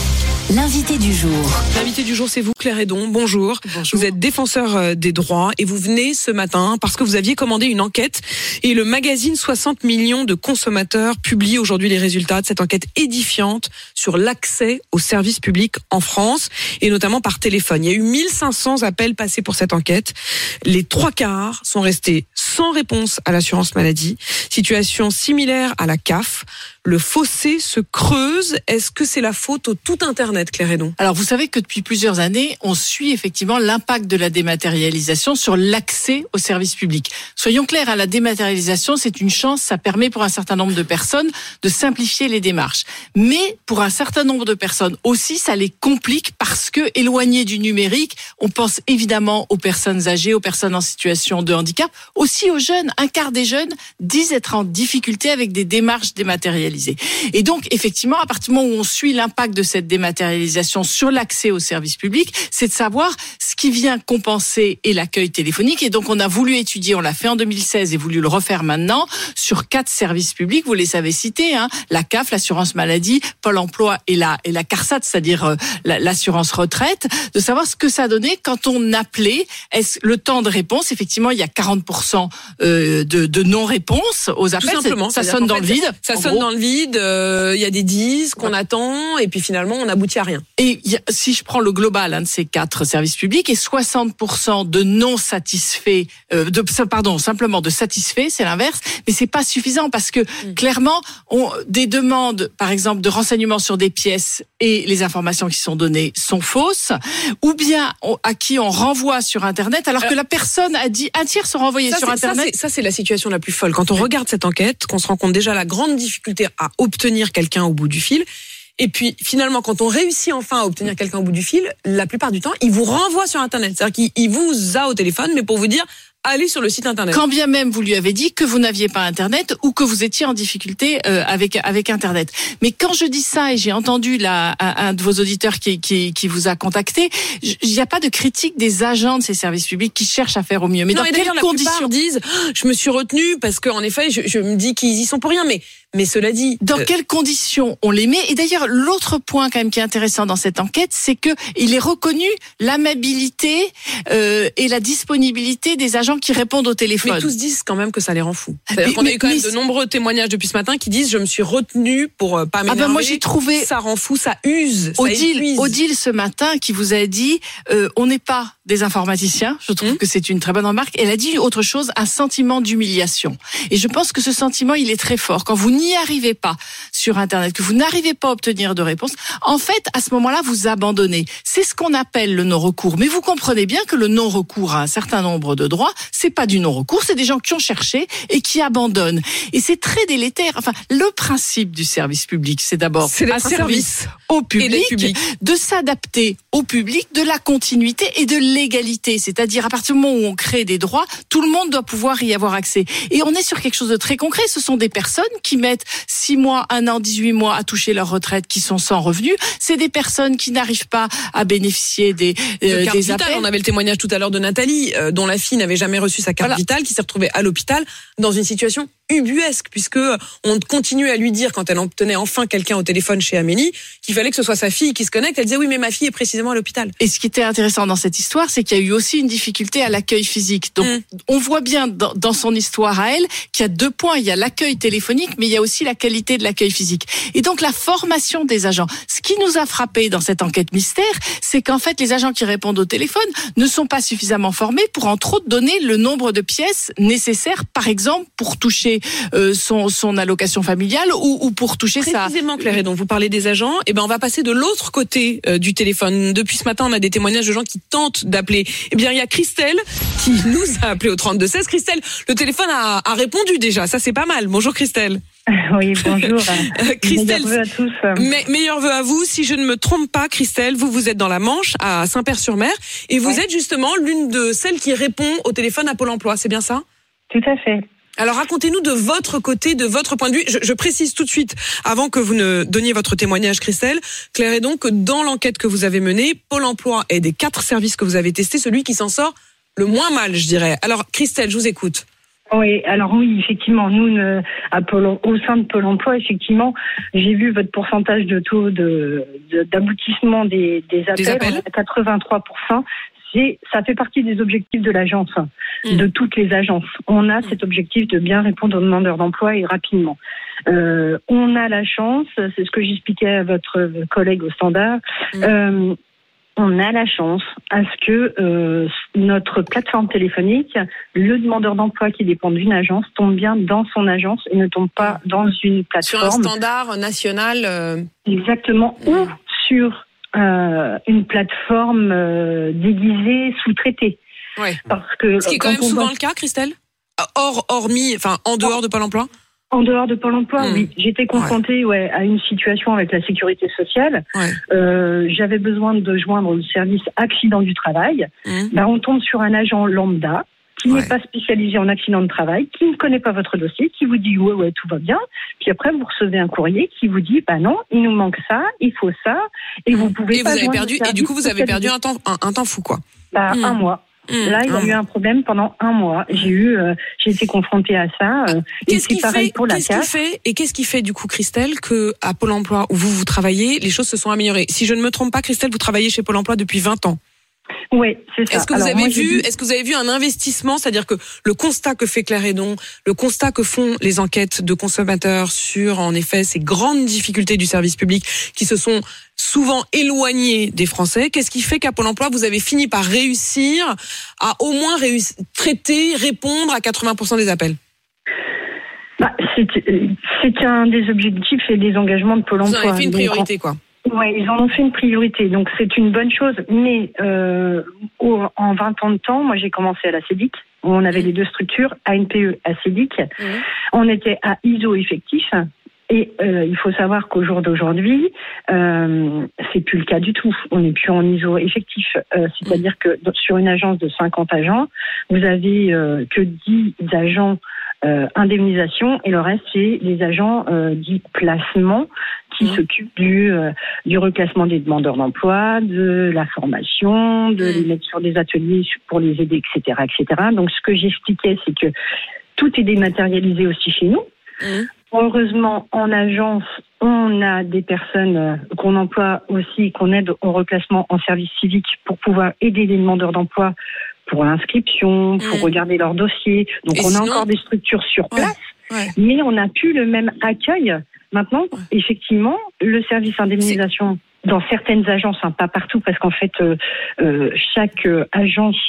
L'invité du jour. L'invité du jour, c'est vous, Claire Hédon. Bonjour. Bonjour. Vous êtes défenseur des droits et vous venez ce matin parce que vous aviez commandé une enquête et le magazine 60 millions de consommateurs publie aujourd'hui les résultats de cette enquête édifiante sur l'accès aux services publics en France et notamment par téléphone. Il y a eu 1500 appels passés pour cette enquête. Les 3/4 sont restés sans réponse à l'assurance maladie. Situation similaire à la CAF. Le fossé se creuse. Est-ce que c'est la faute au tout Internet, Claire Hédon ? Alors, vous savez que depuis plusieurs années, on suit effectivement l'impact de la dématérialisation sur l'accès aux services publics. Soyons clairs, la dématérialisation, c'est une chance. Ça permet pour un certain nombre de personnes de simplifier les démarches. Mais pour un certain nombre de personnes aussi, ça les complique parce que, éloignées du numérique, on pense évidemment aux personnes âgées, aux personnes en situation de handicap, aussi aux jeunes. Un quart des jeunes disent être en difficulté avec des démarches dématérialisées. Et donc, effectivement, à partir du moment où on suit l'impact de cette dématérialisation sur l'accès aux services publics, c'est de savoir ce qui vient compenser et l'accueil téléphonique. Et donc, on a voulu étudier, on l'a fait en 2016 et voulu le refaire maintenant, sur 4 services publics, vous les avez cités, la CAF, l'assurance maladie, Pôle emploi et la CARSAT, c'est-à-dire l'assurance retraite, de savoir ce que ça donnait quand on appelait. Est-ce le temps de réponse, effectivement, il y a 40% de non-réponse aux appels. Tout simplement. Ça sonne dans le vide. Ça sonne dans le vide, il y a des 10 qu'on attend et puis finalement on n'aboutit à rien. Et si je prends le global de ces 4 services publics et 60% de non satisfaits, simplement de satisfaits, c'est l'inverse, mais c'est pas suffisant parce que clairement des demandes par exemple de renseignements sur des pièces et les informations qui sont données sont fausses, ou bien à qui on renvoie sur Internet alors que la personne a dit un tiers sont renvoyés sur Internet. Ça c'est la situation la plus folle. Quand on regarde cette enquête, qu'on se rend compte déjà la grande difficulté à obtenir quelqu'un au bout du fil. Et puis, finalement, quand on réussit enfin à obtenir quelqu'un au bout du fil, la plupart du temps, il vous renvoie sur Internet. C'est-à-dire qu'il vous a au téléphone, mais pour vous dire, allez sur le site Internet. Quand bien même vous lui avez dit que vous n'aviez pas Internet ou que vous étiez en difficulté avec Internet. Mais quand je dis ça, et j'ai entendu un de vos auditeurs qui vous a contacté, il n'y a pas de critique des agents de ces services publics qui cherchent à faire au mieux. Mais non, dans quelles conditions disent, je me suis retenu parce qu'en effet, je me dis qu'ils y sont pour rien. Mais cela dit, dans quelles conditions on les met? Et d'ailleurs, l'autre point quand même qui est intéressant dans cette enquête, c'est que il est reconnu l'amabilité et la disponibilité des agents qui répondent au téléphone. Mais tous disent quand même que ça les rend fous. C'est-à-dire qu'on a eu quand même de nombreux témoignages depuis ce matin qui disent je me suis retenu pour pas m'énerver. Moi j'ai trouvé ça rend fou, ça use. Odile ce matin qui vous a dit on n'est pas des informaticiens. Je trouve que c'est une très bonne remarque. Elle a dit autre chose, un sentiment d'humiliation. Et je pense que ce sentiment il est très fort quand vous n'y arrivez pas sur Internet, que vous n'arrivez pas à obtenir de réponse. En fait, à ce moment-là, vous abandonnez. C'est ce qu'on appelle le non-recours. Mais vous comprenez bien que le non-recours à un certain nombre de droits, c'est pas du non-recours, c'est des gens qui ont cherché et qui abandonnent. Et c'est très délétère. Enfin, le principe du service public, c'est d'abord un service au public, de s'adapter au public, de la continuité et de l'égalité. C'est-à-dire, à partir du moment où on crée des droits, tout le monde doit pouvoir y avoir accès. Et on est sur quelque chose de très concret. Ce sont des personnes qui mettent 6 mois, 1 an, 18 mois à toucher leur retraite, qui sont sans revenus. C'est des personnes qui n'arrivent pas à bénéficier des appels. On avait le témoignage tout à l'heure de Nathalie, dont la fille n'avait jamais reçu sa carte vitale, qui s'est retrouvée à l'hôpital dans une situation ubuesque, puisque on continue à lui dire, quand elle obtenait enfin quelqu'un au téléphone chez Amélie, qu'il fallait que ce soit sa fille qui se connecte. Elle disait oui, mais ma fille est précisément à l'hôpital. Et ce qui était intéressant dans cette histoire, c'est qu'il y a eu aussi une difficulté à l'accueil physique. Donc, on voit bien dans son histoire à elle qu'il y a 2 points. Il y a l'accueil téléphonique, mais il y a aussi la qualité de l'accueil physique. Et donc, la formation des agents. Ce qui nous a frappé dans cette enquête mystère, c'est qu'en fait, les agents qui répondent au téléphone ne sont pas suffisamment formés pour, entre autres, donner le nombre de pièces nécessaires, par exemple, pour toucher son allocation familiale ou pour toucher précisément, Claire Hédon, vous parlez des agents, et on va passer de l'autre côté du téléphone. Depuis ce matin, on a des témoignages de gens qui tentent d'appeler. Il y a Christelle qui nous a appelé au 3216. Christelle, le téléphone a répondu déjà, ça c'est pas mal. Bonjour Christelle. Oui, bonjour. Christelle, meilleurs vœux à tous. Meilleurs vœux à vous. Si je ne me trompe pas, Christelle, vous êtes dans la Manche, à Saint-Père-sur-Mer, et vous êtes justement l'une de celles qui répond au téléphone à Pôle emploi, c'est bien ça? Tout à fait. Alors racontez-nous de votre côté, de votre point de vue. Je précise tout de suite, avant que vous ne donniez votre témoignage, Christelle, Claire Hédon, que dans l'enquête que vous avez menée, Pôle emploi est des 4 services que vous avez testés, celui qui s'en sort le moins mal, je dirais. Alors Christelle, je vous écoute. Oui, alors oui, effectivement, nous, au sein de Pôle emploi, effectivement, j'ai vu votre pourcentage de taux d'aboutissement des appels, 83%. Ça fait partie des objectifs de l'agence, de toutes les agences. On a cet objectif de bien répondre aux demandeurs d'emploi et rapidement. On a la chance, c'est ce que j'expliquais à votre collègue au standard, on a la chance à ce que notre plateforme téléphonique, le demandeur d'emploi qui dépend d'une agence, tombe bien dans son agence et ne tombe pas dans une plateforme. Sur un standard national. Exactement, ou sur une plateforme déguisée sous-traitée. Ouais. Parce que, ce qui est quand même souvent le cas, Christelle, en dehors de Pôle emploi. En dehors de Pôle emploi, oui. J'étais confrontée à une situation avec la sécurité sociale. J'avais besoin de joindre le service accident du travail. On tombe sur un agent lambda qui n'est pas spécialisé en accident de travail, qui ne connaît pas votre dossier, qui vous dit ouais, tout va bien. Puis après, vous recevez un courrier qui vous dit non, il nous manque ça, il faut ça, et vous pouvez pas. Et du coup, vous avez perdu un temps fou, quoi. Un mois. Là, il y a eu un problème pendant un mois. J'ai été confrontée à ça. Qu'est-ce qui fait du coup, Christelle, que à Pôle emploi où vous travaillez, les choses se sont améliorées? Si je ne me trompe pas, Christelle, vous travaillez chez Pôle emploi depuis 20 ans. Oui, c'est ça. Est-ce que vous avez vu un investissement, c'est-à-dire que le constat que fait Claire Hédon, le constat que font les enquêtes de consommateurs sur, en effet, ces grandes difficultés du service public qui se sont souvent éloignées des Français, qu'est-ce qui fait qu'à Pôle emploi, vous avez fini par réussir à au moins répondre à 80% des appels? C'est un des objectifs et des engagements de Pôle emploi. Vous en avez fait une priorité, quoi. Oui, ils en ont fait une priorité, donc c'est une bonne chose. Mais en 20 ans de temps, moi j'ai commencé à la CEDIC, où on avait les deux structures, ANPE, ACEDIC. On était à ISO effectif. Et il faut savoir qu'au jour d'aujourd'hui, c'est plus le cas du tout. On n'est plus en ISO effectif. C'est-à-dire que sur une agence de 50 agents, vous avez que 10 agents indemnisation et le reste c'est les agents dits placement qui s'occupent du reclassement des demandeurs d'emploi, de la formation, de les mettre sur des ateliers pour les aider, etc., etc. Donc ce que j'expliquais, c'est que tout est dématérialisé aussi chez nous. Heureusement, en agence, on a des personnes qu'on emploie aussi, qu'on aide au reclassement en service civique pour pouvoir aider les demandeurs d'emploi pour l'inscription, pour regarder leur dossier. Donc on a encore des structures sur place, mais on n'a plus le même accueil. Maintenant, effectivement, le service indemnisation dans certaines agences, pas partout, parce qu'en fait, chaque agence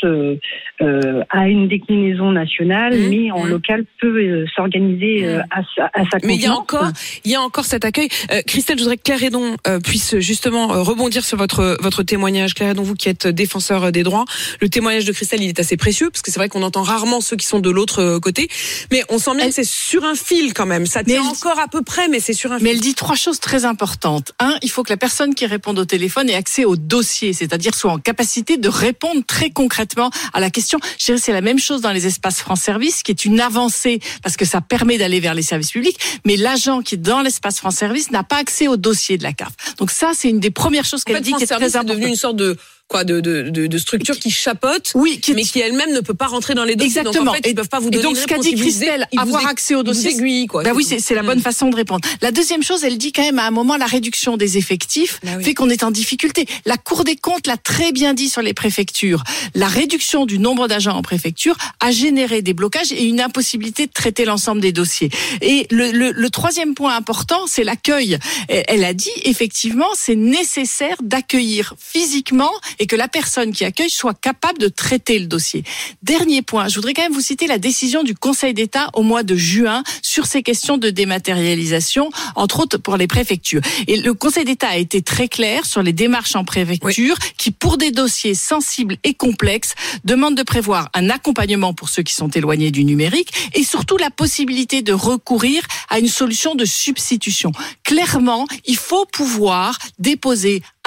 a une déclinaison nationale, mais en local peut s'organiser à sa convenance. Mais il y a encore cet accueil. Christelle, je voudrais que Claire Hédon puisse justement rebondir sur votre témoignage. Claire Hédon, vous qui êtes défenseur des droits, le témoignage de Christelle, il est assez précieux, parce que c'est vrai qu'on entend rarement ceux qui sont de l'autre côté, mais on sent bien que c'est sur un fil quand même. Ça tient encore à peu près, mais c'est sur un fil. Mais elle dit 3 choses très importantes. 1, il faut que la personne qui répondent au téléphone et accès au dossier, c'est-à-dire soit en capacité de répondre très concrètement à la question. Je dirais c'est la même chose dans les espaces France Service, qui est une avancée parce que ça permet d'aller vers les services publics, mais l'agent qui est dans l'espace France Service n'a pas accès au dossier de la CAF. Donc ça, c'est une des premières choses qu'elle dit qui est très importante. C'est devenu une sorte de structure qui chapeaute, mais qui elle-même ne peut pas rentrer dans les dossiers. Exactement. Donc en fait, ils peuvent pas vous donner donc, une ce qu'a réponse. dit Christelle, avoir accès au dossier, aiguille, quoi. Oui, c'est la bonne façon de répondre. La deuxième chose, elle dit quand même à un moment, la réduction des effectifs fait qu'on est en difficulté. La Cour des comptes l'a très bien dit sur les préfectures. La réduction du nombre d'agents en préfecture a généré des blocages et une impossibilité de traiter l'ensemble des dossiers. Et le troisième point important, c'est l'accueil. Elle a dit, effectivement, c'est nécessaire d'accueillir physiquement et que la personne qui accueille soit capable de traiter le dossier. Dernier point, je voudrais quand même vous citer la décision du Conseil d'État au mois de juin sur ces questions de dématérialisation, entre autres pour les préfectures. Et le Conseil d'État a été très clair sur les démarches en préfecture qui, pour des dossiers sensibles et complexes, demandent de prévoir un accompagnement pour ceux qui sont éloignés du numérique et surtout la possibilité de recourir à une solution de substitution. Clairement, il faut pouvoir déposer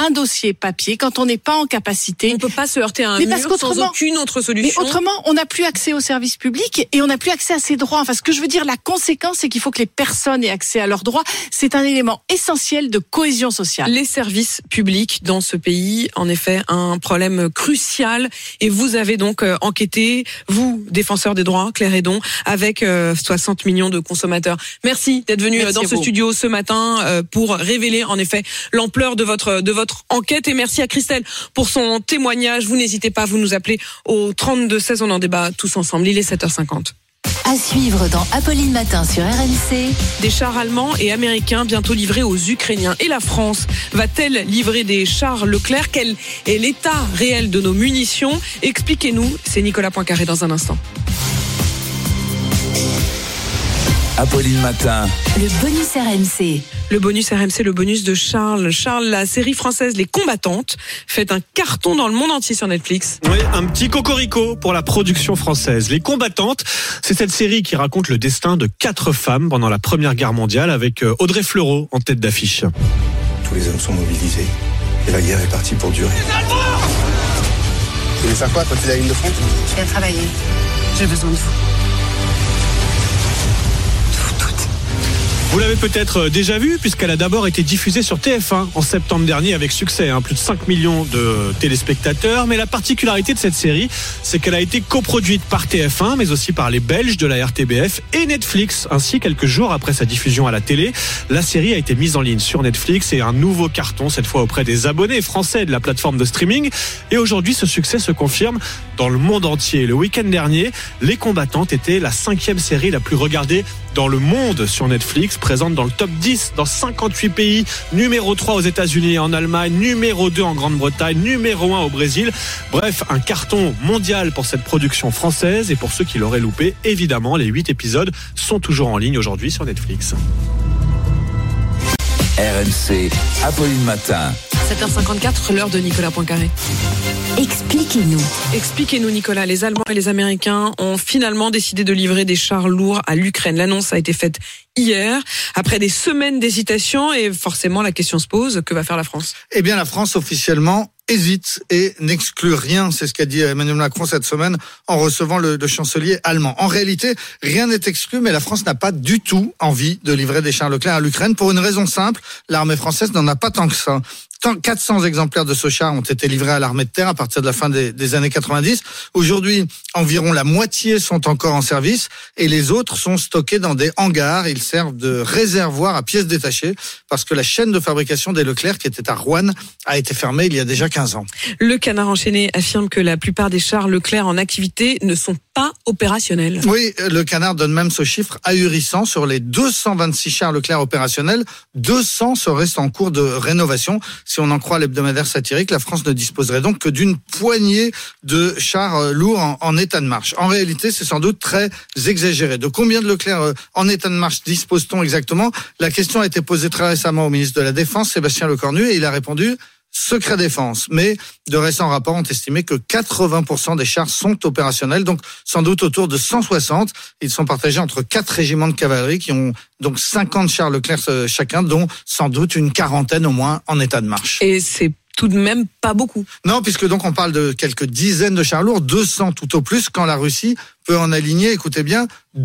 un dossier papier quand on n'est pas en capacité. On peut pas se heurter à un mur sans aucune autre solution. Mais autrement, on n'a plus accès aux services publics et on n'a plus accès à ses droits. Enfin, ce que je veux dire, la conséquence, c'est qu'il faut que les personnes aient accès à leurs droits. C'est un élément essentiel de cohésion sociale. Les services publics dans ce pays, en effet, un problème crucial. Et vous avez donc enquêté, vous, défenseurs des droits, Claire Hédon, avec 60 millions de consommateurs. Merci d'être venu dans ce studio ce matin pour révéler en effet l'ampleur de votre enquête. Et merci à Christelle pour son témoignage. Vous n'hésitez pas, vous nous appelez au 32-16. On en débat tous ensemble. Il est 7h50. À suivre dans Apolline Matin sur RMC. Des chars allemands et américains bientôt livrés aux Ukrainiens. Et la France va-t-elle livrer des chars Leclerc? Quel est l'état réel de nos munitions? Expliquez-nous. C'est Nicolas Poincaré dans un instant. Apolline Matin. Le bonus RMC. Le bonus RMC, le bonus de Charles. Charles, la série française Les Combattantes fait un carton dans le monde entier sur Netflix. Oui, un petit cocorico pour la production française. Les Combattantes, c'est cette série qui raconte le destin de 4 femmes pendant la Première Guerre mondiale avec Audrey Fleurot en tête d'affiche. Tous les hommes sont mobilisés et la guerre est partie pour durer. Tu veux faire quoi quand tu es à la ligne de front? Je viens travailler. J'ai besoin de vous. Vous l'avez peut-être déjà vu puisqu'elle a d'abord été diffusée sur TF1 en septembre dernier avec succès, plus de 5 millions de téléspectateurs. Mais la particularité de cette série, c'est qu'elle a été coproduite par TF1 mais aussi par les Belges de la RTBF et Netflix. Ainsi, quelques jours après sa diffusion à la télé, la série a été mise en ligne sur Netflix et un nouveau carton, cette fois auprès des abonnés français de la plateforme de streaming. Et aujourd'hui, ce succès se confirme dans le monde entier. Le week-end dernier, Les Combattantes étaient la 5e série la plus regardée dans le monde sur Netflix, présente dans le top 10 dans 58 pays, numéro 3 aux États-Unis et en Allemagne, numéro 2 en Grande-Bretagne, numéro 1 au Brésil. Bref, un carton mondial pour cette production française. Et pour ceux qui l'auraient loupé, évidemment, les 8 épisodes sont toujours en ligne aujourd'hui sur Netflix. RMC, Apolline Matin. 7h54, l'heure de Nicolas Poincaré. Expliquez-nous Nicolas, les Allemands et les Américains ont finalement décidé de livrer des chars lourds à l'Ukraine. L'annonce a été faite hier, après des semaines d'hésitation et forcément la question se pose, que va faire la France? Eh bien la France officiellement hésite et n'exclut rien. C'est ce qu'a dit Emmanuel Macron cette semaine en recevant le chancelier allemand. En réalité, rien n'est exclu, mais la France n'a pas du tout envie de livrer des chars Leclerc à l'Ukraine pour une raison simple. L'armée française n'en a pas tant que ça. 400 exemplaires de ce char ont été livrés à l'armée de terre à partir de la fin des années 90. Aujourd'hui, environ la moitié sont encore en service et les autres sont stockés dans des hangars. Ils servent de réservoir à pièces détachées parce que la chaîne de fabrication des Leclerc, qui était à Rouen, a été fermée il y a déjà 15 ans. Le Canard enchaîné affirme que la plupart des chars Leclerc en activité ne sont pas opérationnels. Oui, le Canard donne même ce chiffre ahurissant. Sur les 226 chars Leclerc opérationnels, 200 seraient en cours de rénovation. Si on en croit l'hebdomadaire satirique, la France ne disposerait donc que d'une poignée de chars lourds en état de marche. En réalité, c'est sans doute très exagéré. De combien de Leclerc en état de marche dispose-t-on exactement? La question a été posée très récemment au ministre de la Défense, Sébastien Lecornu, et il a répondu secret défense. Mais de récents rapports ont estimé que 80% des chars sont opérationnels, donc sans doute autour de 160. Ils sont partagés entre 4 régiments de cavalerie qui ont donc 50 chars Leclerc chacun, dont sans doute une quarantaine au moins en état de marche. Et c'est tout de même pas beaucoup. Non, puisque donc on parle de quelques dizaines de chars lourds, 200 tout au plus, quand la Russie peut en aligner, écoutez bien,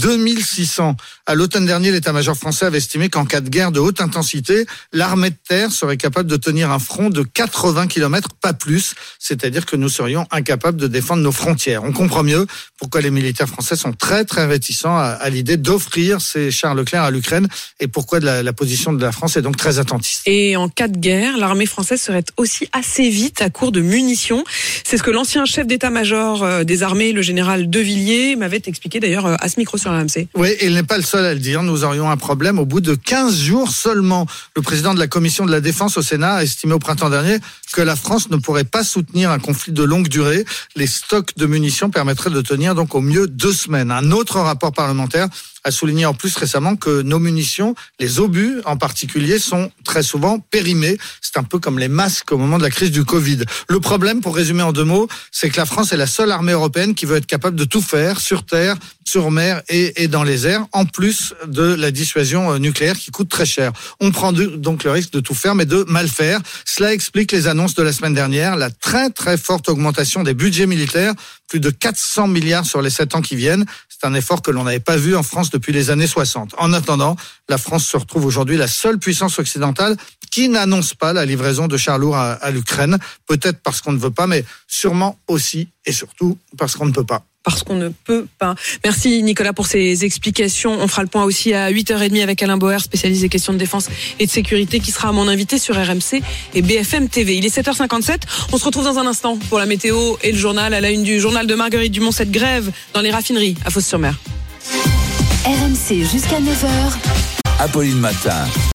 2600. À l'automne dernier, l'état-major français avait estimé qu'en cas de guerre de haute intensité, l'armée de terre serait capable de tenir un front de 80 km, pas plus. C'est-à-dire que nous serions incapables de défendre nos frontières. On comprend mieux pourquoi les militaires français sont très très réticents à l'idée d'offrir ces chars Leclerc à l'Ukraine et pourquoi la position de la France est donc très attentiste. Et en cas de guerre, l'armée française serait aussi assez vite à court de munitions. C'est ce que l'ancien chef d'état-major des armées, le général De Villiers, m'avait expliqué d'ailleurs à ce micro sur RMC. Oui, et il n'est pas le seul à le dire. Nous aurions un problème au bout de 15 jours seulement. Le président de la commission de la défense au Sénat a estimé au printemps dernier que la France ne pourrait pas soutenir un conflit de longue durée. Les stocks de munitions permettraient de tenir donc au mieux 2 semaines. Un autre rapport parlementaire a souligné en plus récemment que nos munitions, les obus en particulier, sont très souvent périmés. C'est un peu comme les masques au moment de la crise du Covid. Le problème, pour résumer en 2 mots, c'est que la France est la seule armée européenne qui veut être capable de tout faire sur terre sur mer et dans les airs, en plus de la dissuasion nucléaire qui coûte très cher. On prend donc le risque de tout faire, mais de mal faire. Cela explique les annonces de la semaine dernière, la très très forte augmentation des budgets militaires, plus de 400 milliards sur les 7 ans qui viennent. C'est un effort que l'on n'avait pas vu en France depuis les années 60. En attendant, la France se retrouve aujourd'hui la seule puissance occidentale qui n'annonce pas la livraison de chars lourds à l'Ukraine. Peut-être parce qu'on ne veut pas, mais sûrement aussi et surtout parce qu'on ne peut pas. Parce qu'on ne peut pas. Merci Nicolas pour ces explications. On fera le point aussi à 8h30 avec Alain Bauer, spécialiste des questions de défense et de sécurité, qui sera mon invité sur RMC et BFM TV. Il est 7h57. On se retrouve dans un instant pour la météo et le journal. À la une du journal de Marguerite Dumont, cette grève dans les raffineries à Fos-sur-Mer. RMC jusqu'à 9h. Apolline Matin.